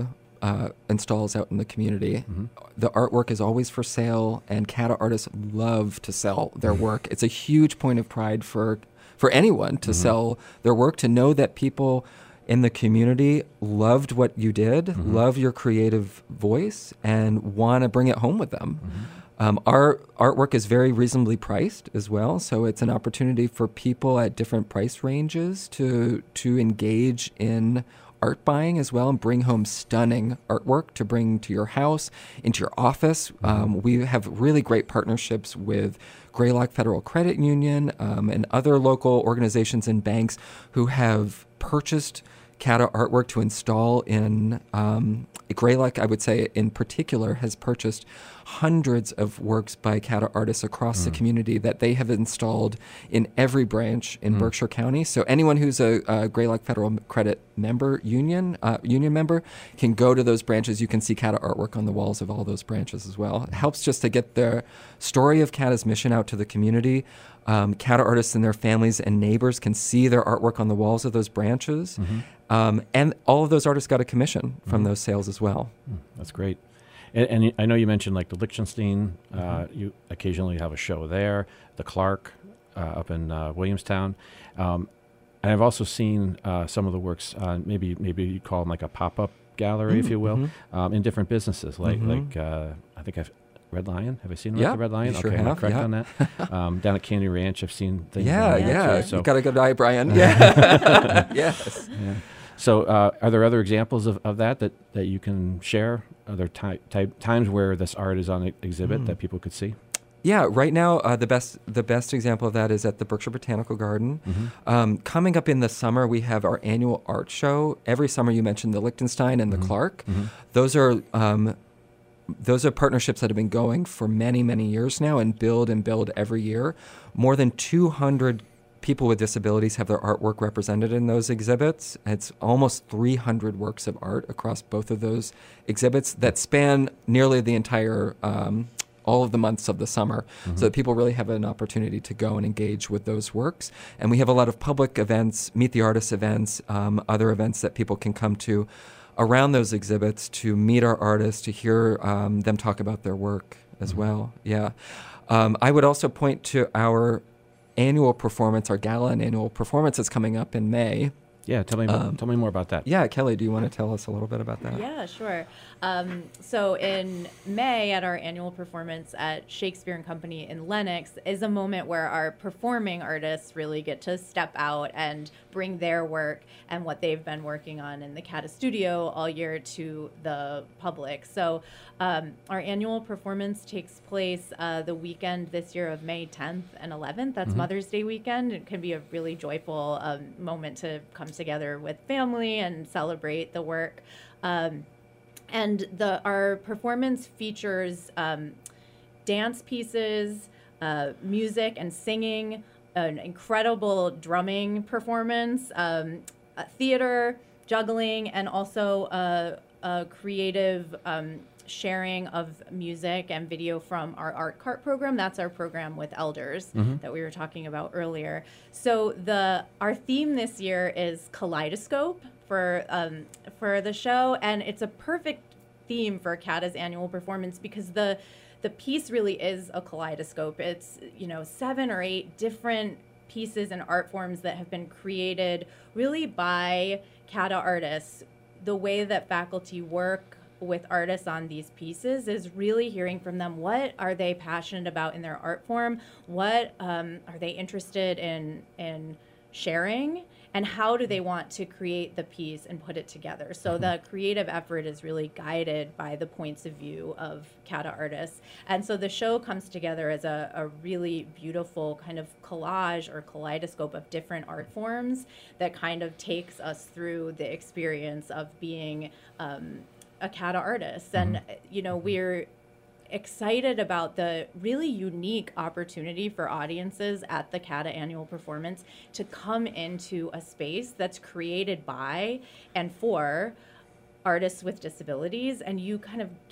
uh, installs out in the community. Mm-hmm. The artwork is always for sale, and CATA artists love to sell their work. It's a huge point of pride for for anyone to mm-hmm. sell their work, to know that people in the community loved what you did, mm-hmm. love your creative voice, and want to bring it home with them. Mm-hmm. Um, our artwork is very reasonably priced as well, so it's an opportunity for people at different price ranges to to engage in art buying as well and bring home stunning artwork to bring to your house, into your office. Mm-hmm. Um, we have really great partnerships with Greylock Federal Credit Union um, and other local organizations and banks who have purchased CATA artwork to install in um, Greylock, I would say in particular, has purchased hundreds of works by CATA artists across mm. the community that they have installed in every branch in mm. Berkshire County. So anyone who's a, a Greylock Federal Credit member, union uh, union member, can go to those branches. You can see CATA artwork on the walls of all those branches as well. It helps just to get the story of CATA's mission out to the community. Um, CATA artists and their families and neighbors can see their artwork on the walls of those branches. Mm-hmm. Um, and all of those artists got a commission from mm-hmm. those sales as well. Mm, that's great. And, and I know you mentioned like the Liechtenstein, uh, mm-hmm. you occasionally have a show there, the Clark uh, up in uh, Williamstown. Um, and I've also seen uh, some of the works, uh, maybe maybe you call them like a pop-up gallery, mm-hmm. if you will, mm-hmm. um, in different businesses. Like, mm-hmm. like uh, I think I've Red Lion. Have I seen yeah, the Red Lion? You sure okay, have, am I correct yeah. on that? Um, down at Candy Ranch, I've seen things. Yeah, like yeah. that too, so. You got a good eye, Brian. Yeah. Yes. Yeah. So, uh, are there other examples of, of that, that that you can share? Are there ty- type, times where this art is on e- exhibit mm. that people could see? Yeah, right now uh, the best the best example of that is at the Berkshire Botanical Garden. Mm-hmm. Um, coming up in the summer, we have our annual art show. Every summer, you mentioned the Liechtenstein and mm-hmm. the Clark. Mm-hmm. Those are um, those are partnerships that have been going for many many years now, and build and build every year. More than two hundred people with disabilities have their artwork represented in those exhibits. It's almost three hundred works of art across both of those exhibits that span nearly the entire, um, all of the months of the summer. Mm-hmm. So that people really have an opportunity to go and engage with those works. And we have a lot of public events, Meet the Artists events, um, other events that people can come to around those exhibits to meet our artists, to hear um, them talk about their work as mm-hmm. well. Yeah. Um, I would also point to our annual performance, our gala and annual performance is coming up in May. Yeah, tell me more, um, tell me more about that. Yeah, Kelly, do you want to tell us a little bit about that? Yeah, sure. Um, so in May at our annual performance at Shakespeare and Company in Lenox is a moment where our performing artists really get to step out and bring their work and what they've been working on in the CATA studio all year to the public. So um, our annual performance takes place uh, the weekend this year of May tenth and eleventh. That's mm-hmm. Mother's Day weekend. It can be a really joyful um, moment to come together with family and celebrate the work. Um, and the our performance features um, dance pieces, uh, music and singing, an incredible drumming performance, um, uh, theater, juggling, and also a, a creative um, sharing of music and video from our Art Cart program. That's our program with elders mm-hmm. that we were talking about earlier. So the our theme this year is Kaleidoscope for um, for the show, and it's a perfect theme for CATA's annual performance because the the piece really is a kaleidoscope. It's, you know, seven or eight different pieces and art forms that have been created really by CATA artists. The way that faculty work with artists on these pieces is really hearing from them. What are they passionate about in their art form? What um, are they interested in in sharing? And how do they want to create the piece and put it together? So mm-hmm. the creative effort is really guided by the points of view of CATA artists. And so the show comes together as a, a really beautiful kind of collage or kaleidoscope of different art forms that kind of takes us through the experience of being um, a CATA artist. Mm-hmm. And, you know, we're excited about the really unique opportunity for audiences at the CATA annual performance to come into a space that's created by and for artists with disabilities, and you kind of get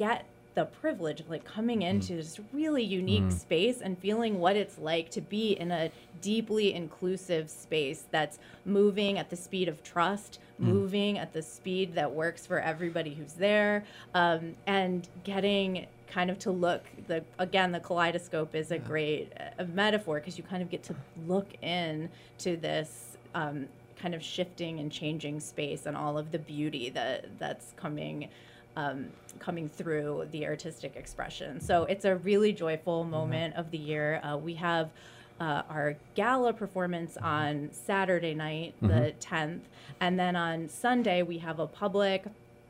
the privilege of like coming into this really unique Mm. space and feeling what it's like to be in a deeply inclusive space that's moving at the speed of trust, Mm. moving at the speed that works for everybody who's there, um, and getting kind of to look, the again, the kaleidoscope is a great uh, metaphor because you kind of get to look in to this um, kind of shifting and changing space and all of the beauty that that's coming um, coming through the artistic expression. So it's a really joyful moment of the year. Uh, we have uh, our gala performance on Saturday night, the Mhm. tenth, and then on Sunday we have a public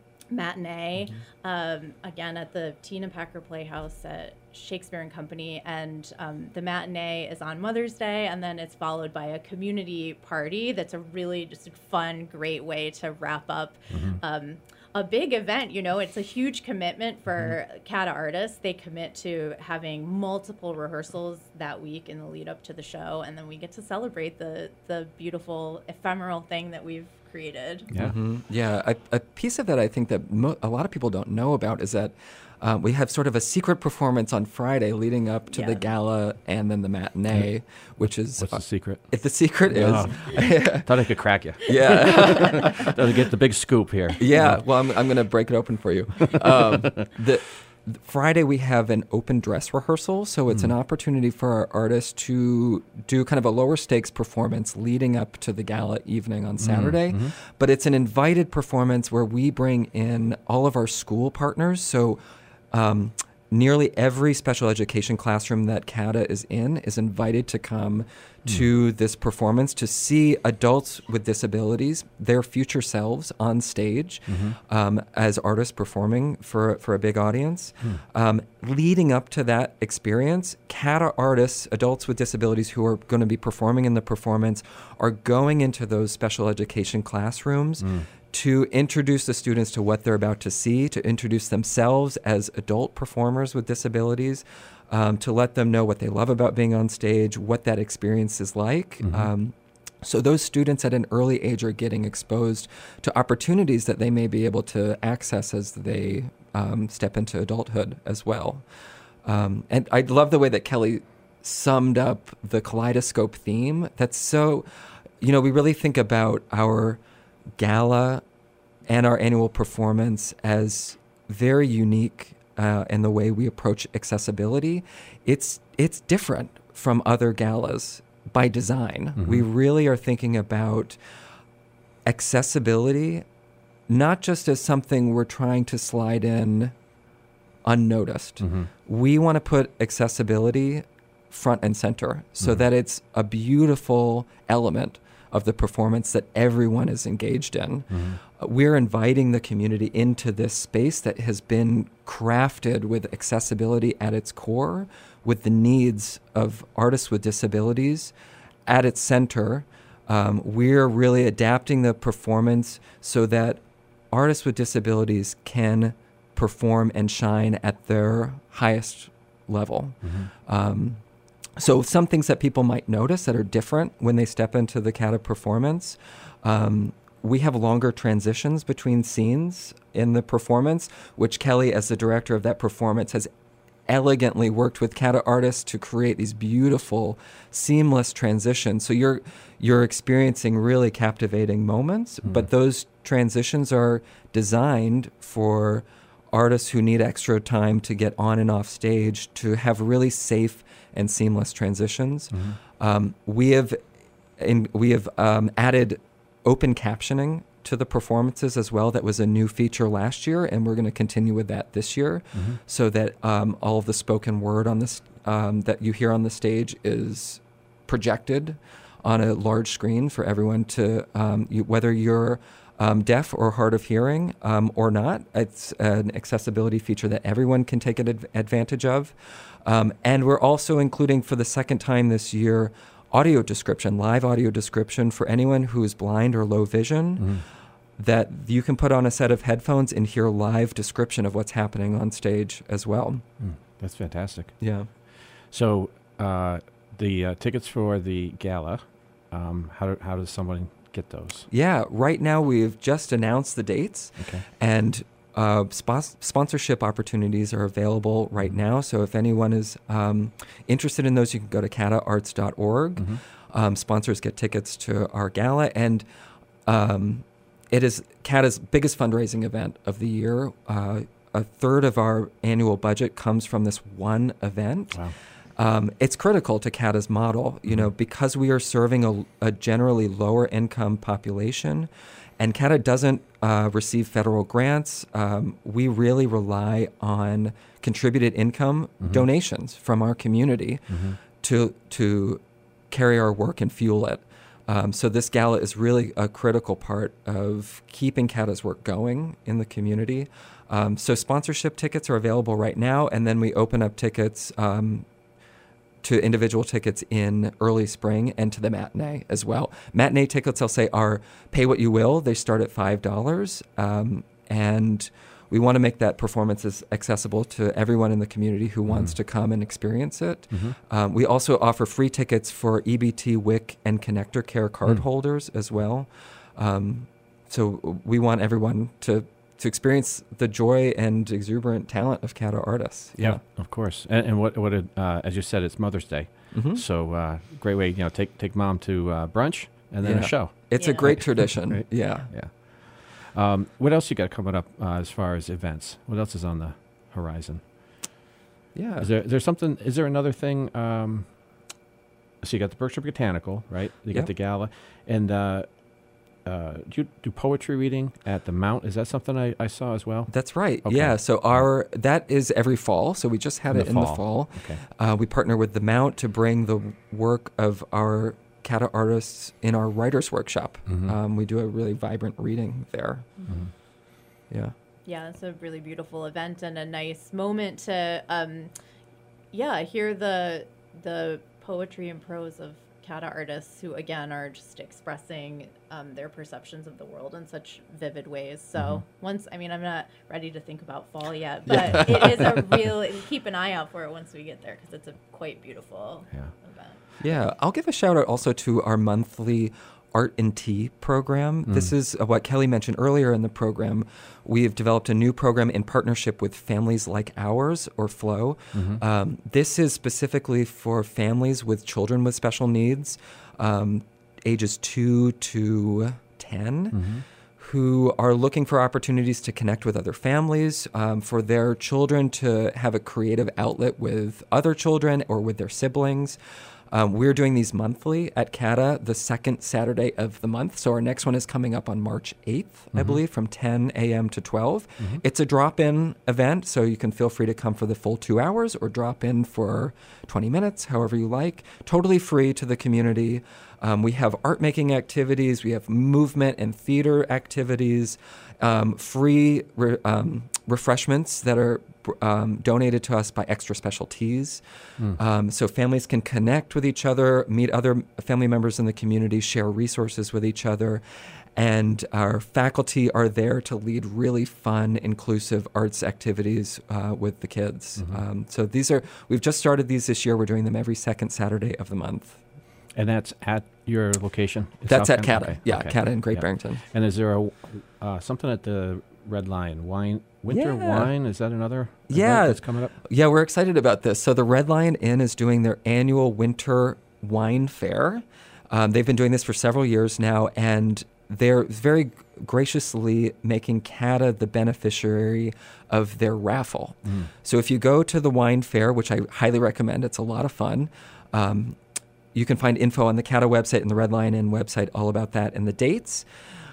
matinee, Mm-hmm. um, again at the Tina Packer Playhouse at Shakespeare and Company, and um, the matinee is on Mother's Day, and then it's followed by a community party that's a really just a fun, great way to wrap up Mhm. um, a big event. You know, it's a huge commitment for CATA artists. They commit to having multiple rehearsals that week in the lead up to the show, and then we get to celebrate the the beautiful ephemeral thing that we've created. Yeah, Mhm. yeah. A, a piece of that I think that mo- a lot of people don't know about is that uh, we have sort of a secret performance on Friday leading up to the Yeah. gala and then the matinee, Yeah. which is What's the secret? If the secret is, Oh. Thought I could crack you. Yeah, Thought get the big scoop here. Yeah, well, I'm I'm going to break it open for you. Um, the Friday we have an open dress rehearsal, so it's Mm. an opportunity for our artists to do kind of a lower stakes performance leading up to the gala evening on Saturday. mhm. But it's an invited performance where we bring in all of our school partners. So um, nearly every special education classroom that CATA is in is invited to come to this performance to see adults with disabilities, their future selves on stage Mhm. um, as artists performing for, for a big audience. Hmm. Um, leading up to that experience, CATA artists, adults with disabilities who are going to be performing in the performance, are going into those special education classrooms Mm. to introduce the students to what they're about to see, to introduce themselves as adult performers with disabilities, um, to let them know what they love about being on stage, what that experience is like. Mhm. Um, so those students at an early age are getting exposed to opportunities that they may be able to access as they um, step into adulthood as well. Um, and I love the way that Kelly summed up the kaleidoscope theme. That's so, you know, we really think about our gala and our annual performance as very unique uh, in the way we approach accessibility. It's it's different from other galas by design. Mhm. We really are thinking about accessibility not just as something we're trying to slide in unnoticed. Mhm. We want to put accessibility front and center so Mhm. that it's a beautiful element of the performance that everyone is engaged in. Mhm. Uh, We're inviting the community into this space that has been crafted with accessibility at its core, with the needs of artists with disabilities at its center. Um, we're really adapting the performance so that artists with disabilities can perform and shine at their highest level. Mhm. Um, so some things that people might notice that are different when they step into the CATA performance. Um, we have longer transitions between scenes in the performance, which Kelly, as the director of that performance, has elegantly worked with CATA artists to create these beautiful, seamless transitions. So you're you're experiencing really captivating moments, Mm. but those transitions are designed for artists who need extra time to get on and off stage to have really safe and seamless transitions. Mhm. Um, we have in, we have um, added open captioning to the performances as well. That was a new feature last year, and we're going to continue with that this year, Mhm. so that um, all of the spoken word on this um, that you hear on the stage is projected on a large screen for everyone to, um, you, whether you're um, deaf or hard of hearing um, or not. It's an accessibility feature that everyone can take ad- advantage of. Um, and we're also including for the second time this year audio description, live audio description for anyone who is blind or low vision, Mm-hmm. that you can put on a set of headphones and hear live description of what's happening on stage as well. Mm, that's fantastic. Yeah. So uh, the uh, tickets for the gala, um, how, do, how does someone get those? Yeah, right now we've just announced the dates. Okay. And uh, spos- sponsorship opportunities are available right now. So if anyone is um, interested in those, you can go to cata arts dot org. Mm-hmm. Um, sponsors get tickets to our gala, and um, it is CATA's biggest fundraising event of the year. Uh, a third of our annual budget comes from this one event. Wow. Um, it's critical to CATA's model, you know, because we are serving a, a generally lower income population, and CATA doesn't uh, receive federal grants. Um, we really rely on contributed income Mm-hmm. donations from our community Mm-hmm. to to carry our work and fuel it. Um, so this gala is really a critical part of keeping CATA's work going in the community. Um, so sponsorship tickets are available right now, and then we open up tickets um, to individual tickets in early spring and to the matinee as well. Matinee tickets, I'll say, are pay what you will. They start at five dollars, um, and we want to make that performance as accessible to everyone in the community who wants to come and experience it. Mm-hmm. Um, we also offer free tickets for E B T, W I C, and Connector Care card Mm. holders as well. Um, so we want everyone to to experience the joy and exuberant talent of CATA artists. Yeah, of course. And, and what what it, uh, as you said, it's Mother's Day, Mhm. so uh, great way, you know, take take mom to uh, brunch and then Yeah. a show. It's a Yeah. great tradition. Right? Yeah. Yeah. Um, what else you got coming up uh, as far as events? What else is on the horizon? Yeah. Is there is there something? Is there another thing? Um, so you got the Berkshire Botanical, right? You Yep. got the gala, and uh, uh, do you do poetry reading at the Mount? Is that something I, I saw as well? That's right. Okay. Yeah. So our that is every fall. So we just had In it the in the fall. fall. Okay. Uh, we partner with the Mount to bring the work of our CATA artists in our writers' workshop. Mhm. Um, we do a really vibrant reading there. Mhm. Yeah. Yeah, it's a really beautiful event and a nice moment to, um, yeah, hear the the poetry and prose of CATA artists who, again, are just expressing um, their perceptions of the world in such vivid ways. So Mhm. once, I mean, I'm not ready to think about fall yet, but it is a real, keep an eye out for it once we get there because it's a quite beautiful Yeah. event. Yeah, I'll give a shout out also to our monthly Art and Tea program. Mm. This is uh, what Kelly mentioned earlier in the program. We've developed a new program in partnership with Families Like Ours, or FLOW. Mhm. Um, this is specifically for families with children with special needs, um, ages two to ten. Mhm. Who are looking for opportunities to connect with other families, um, for their children to have a creative outlet with other children or with their siblings. Um, we're doing these monthly at CATA the second Saturday of the month. So our next one is coming up on March eighth, I Mhm. believe, from ten a.m. to twelve. Mhm. It's a drop-in event, so you can feel free to come for the full two hours or drop in for twenty minutes, however you like. Totally free to the community. Um, we have art-making activities. We have movement and theater activities. Um, free re- um, refreshments that are um, donated to us by Extra Specialties. Mm. Um, so families can connect with each other, meet other family members in the community, share resources with each other. And our faculty are there to lead really fun, inclusive arts activities uh, with the kids. Mhm. Um, so these are, we've just started these this year. We're doing them every second Saturday of the month. And that's at your location? in That's South at Bend? CATA. Okay, Yeah, okay. CATA in Great Yeah. Barrington. And is there a uh, something at the Red Lion wine winter Yeah. wine? Is that another event Yeah. that's coming up? Yeah, we're excited about this. So the Red Lion Inn is doing their annual winter wine fair. Um, they've been doing this for several years now, and they're very graciously making CATA the beneficiary of their raffle. Mm. So if you go to the wine fair, which I highly recommend, it's a lot of fun. Um, you can find info on the CATA website and the Red Lion Inn website all about that and the dates.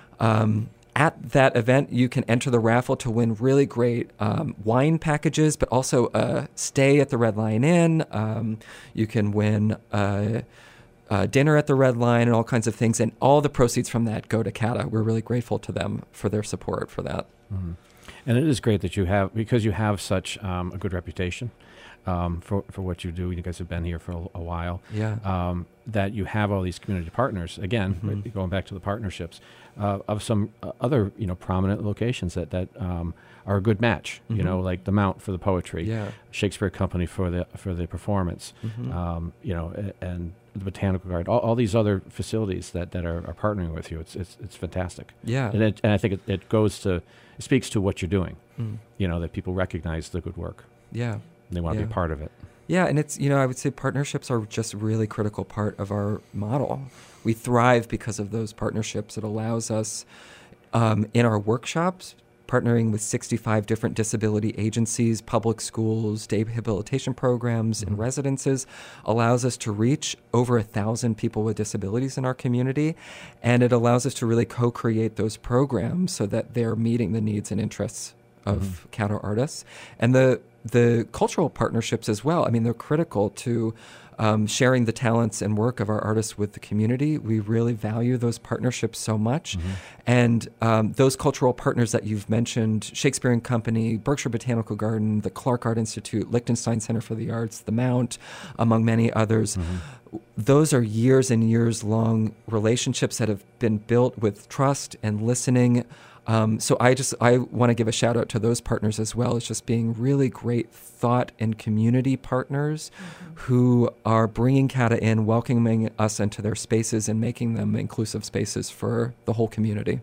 Um, at that event, you can enter the raffle to win really great um, wine packages, but also a stay at the Red Lion Inn. Um, you can win a, a dinner at the Red Lion and all kinds of things. And all the proceeds from that go to CATA. We're really grateful to them for their support for that. Mhm. And it is great that you have, because you have such um, a good reputation um, for, for what you do. You guys have been here for a, a while. Yeah. Um, that you have all these community partners, again, Mhm. right, going back to the partnerships, uh, of some uh, other, you know, prominent locations that, that um, are a good match, you Mhm. know, like the Mount for the poetry, Yeah. Shakespeare Company for the, for the performance, Mhm. um, you know, a- and the Botanical Garden, all, all these other facilities that, that are, are partnering with you. It's it's it's fantastic. Yeah. And, it, and I think it, it goes to, it speaks to what you're doing, Mm. you know, that people recognize the good work. Yeah. And they want to Yeah. be part of it. Yeah, and it's, you know, I would say partnerships are just a really critical part of our model. We thrive because of those partnerships. It allows us, um, in our workshops, partnering with sixty-five different disability agencies, public schools, day rehabilitation programs, and residences, allows us to reach over a thousand people with disabilities in our community. And it allows us to really co-create those programs so that they're meeting the needs and interests of Mhm. CATA artists. And the the cultural partnerships as well. I mean, they're critical to um, sharing the talents and work of our artists with the community. We really value those partnerships so much. Mm-hmm. And um, those cultural partners that you've mentioned, Shakespeare and Company, Berkshire Botanical Garden, the Clark Art Institute, Liechtenstein Center for the Arts, the Mount, among many others, those are years and years long relationships that have been built with trust and listening. Um, so I just I want to give a shout out to those partners as well as just being really great thought and community partners who are bringing CATA in, welcoming us into their spaces and making them inclusive spaces for the whole community.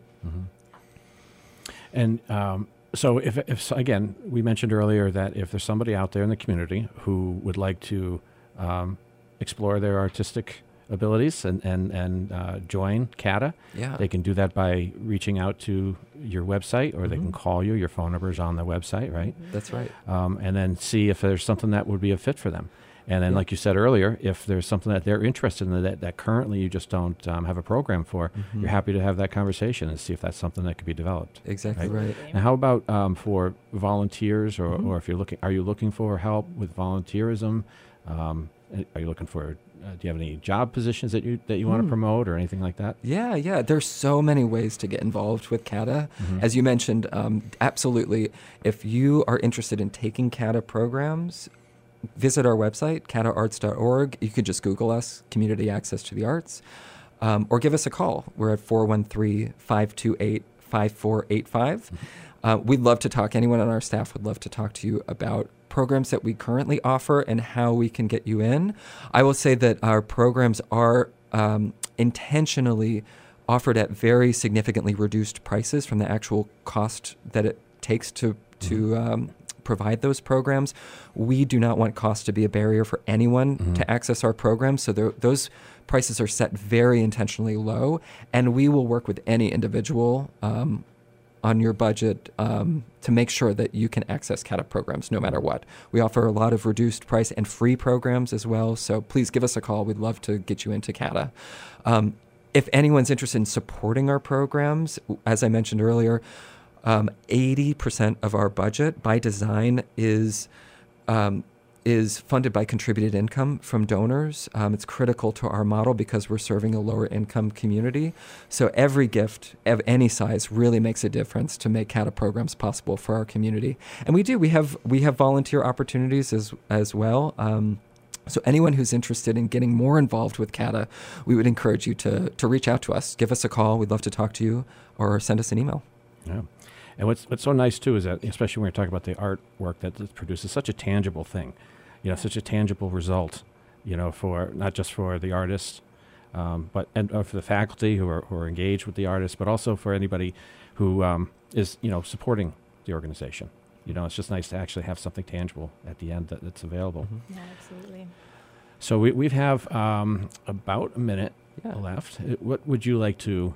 Mm-hmm. And um, so if, if, so again, we mentioned earlier that if there's somebody out there in the community who would like to um, explore their artistic abilities and, and, and uh, join CATA, Yeah. they can do that by reaching out to your website, or they can call you. Your phone number is on the website, right? That's right. Um, and then see if there's something that would be a fit for them. And then, Yeah. like you said earlier, if there's something that they're interested in that, that currently you just don't um, have a program for, Mhm. you're happy to have that conversation and see if that's something that could be developed. Exactly right. And how about um, for volunteers, or, Mhm. or if you're looking, are you looking for help with volunteerism? Um, are you looking for? Uh, do you have any job positions that you that you want to Hmm. promote, or anything like that? Yeah, yeah. There's so many ways to get involved with CATA. Mhm. As you mentioned, um, absolutely. If you are interested in taking CATA programs, visit our website, cata arts dot org. You could just Google us, Community Access to the Arts, um, or give us a call. We're at four one three, five two eight, five four eight five. Uh, we'd love to talk. Anyone on our staff would love to talk to you about programs that we currently offer and how we can get you in. I will say that our programs are um, intentionally offered at very significantly reduced prices from the actual cost that it takes to to um, provide those programs. We do not want cost to be a barrier for anyone Mhm. to access our programs, so there, those prices are set very intentionally low, and we will work with any individual um, on your budget um, to make sure that you can access CATA programs no matter what. We offer a lot of reduced price and free programs as well, so please give us a call. We'd love to get you into CATA. Um, if anyone's interested in supporting our programs, as I mentioned earlier, um, eighty percent of our budget by design is um, is funded by contributed income from donors. Um, it's critical to our model because we're serving a lower income community. So every gift of any size really makes a difference to make CATA programs possible for our community. And we do. We have we have volunteer opportunities as as well. Um, so anyone who's interested in getting more involved with CATA, we would encourage you to to reach out to us. Give us a call. We'd love to talk to you, or send us an email. Yeah. And what's what's so nice too is that, especially when we're talking about the artwork, that it produces such a tangible thing, you know, such a tangible result, you know, for not just for the artist, um, but and uh, for the faculty who are who are engaged with the artist, but also for anybody who um, is, you know, supporting the organization. You know, it's just nice to actually have something tangible at the end that, that's available. Yeah, absolutely. So we we have um, about a minute Yeah. left. Uh, What would you like to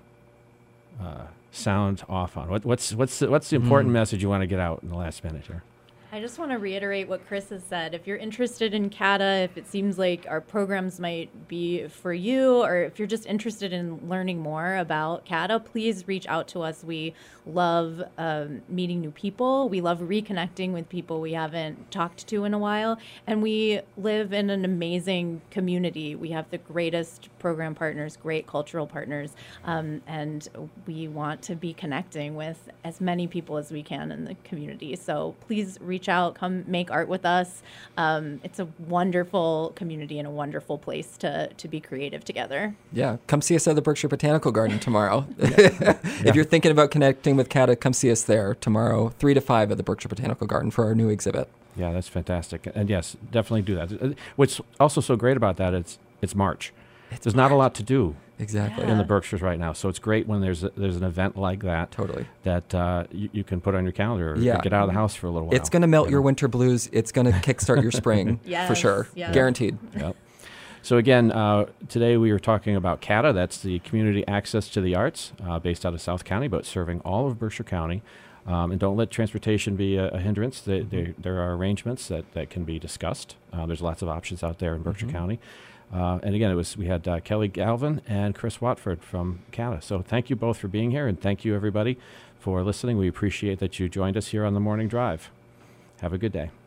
uh, sound off on? What, what's what's the, what's the important Mm. message you want to get out in the last minute here? I just want to reiterate what Chris has said. If you're interested in CATA, if it seems like our programs might be for you, or if you're just interested in learning more about CATA, please reach out to us. We love um, meeting new people. We love reconnecting with people we haven't talked to in a while. And we live in an amazing community. We have the greatest program partners, great cultural partners, um, and we want to be connecting with as many people as we can in the community. So please reach out, come make art with us. Um, it's a wonderful community and a wonderful place to, to be creative together. Yeah, come see us at the Berkshire Botanical Garden tomorrow. If you're thinking about connecting with CATA, come see us there tomorrow, three to five at the Berkshire Botanical Garden for our new exhibit. Yeah, that's fantastic. And yes, definitely do that. Uh, What's also so great about that is it's March. there's not a lot to do Exactly. in the Berkshires right now. So it's great when there's a, there's an event like that. Totally. That uh, you, you can put on your calendar or Yeah. get out of the house for a little while. It's going to melt you your know? winter blues. It's going to kickstart your spring for Yes, sure. yes. Guaranteed. Yep. So again, uh, today we were talking about C A T A. That's the Community Access to the Arts, uh, based out of South County, but serving all of Berkshire County. Um, and don't let transportation be a, a hindrance. They, they, there are arrangements that, that can be discussed. Uh, there's lots of options out there in Berkshire Mhm. County. Uh, and again, it was we had uh, Kelly Galvin and Chris Watford from C A T A. So thank you both for being here, and thank you everybody for listening. We appreciate that you joined us here on the Morning Drive. Have a good day.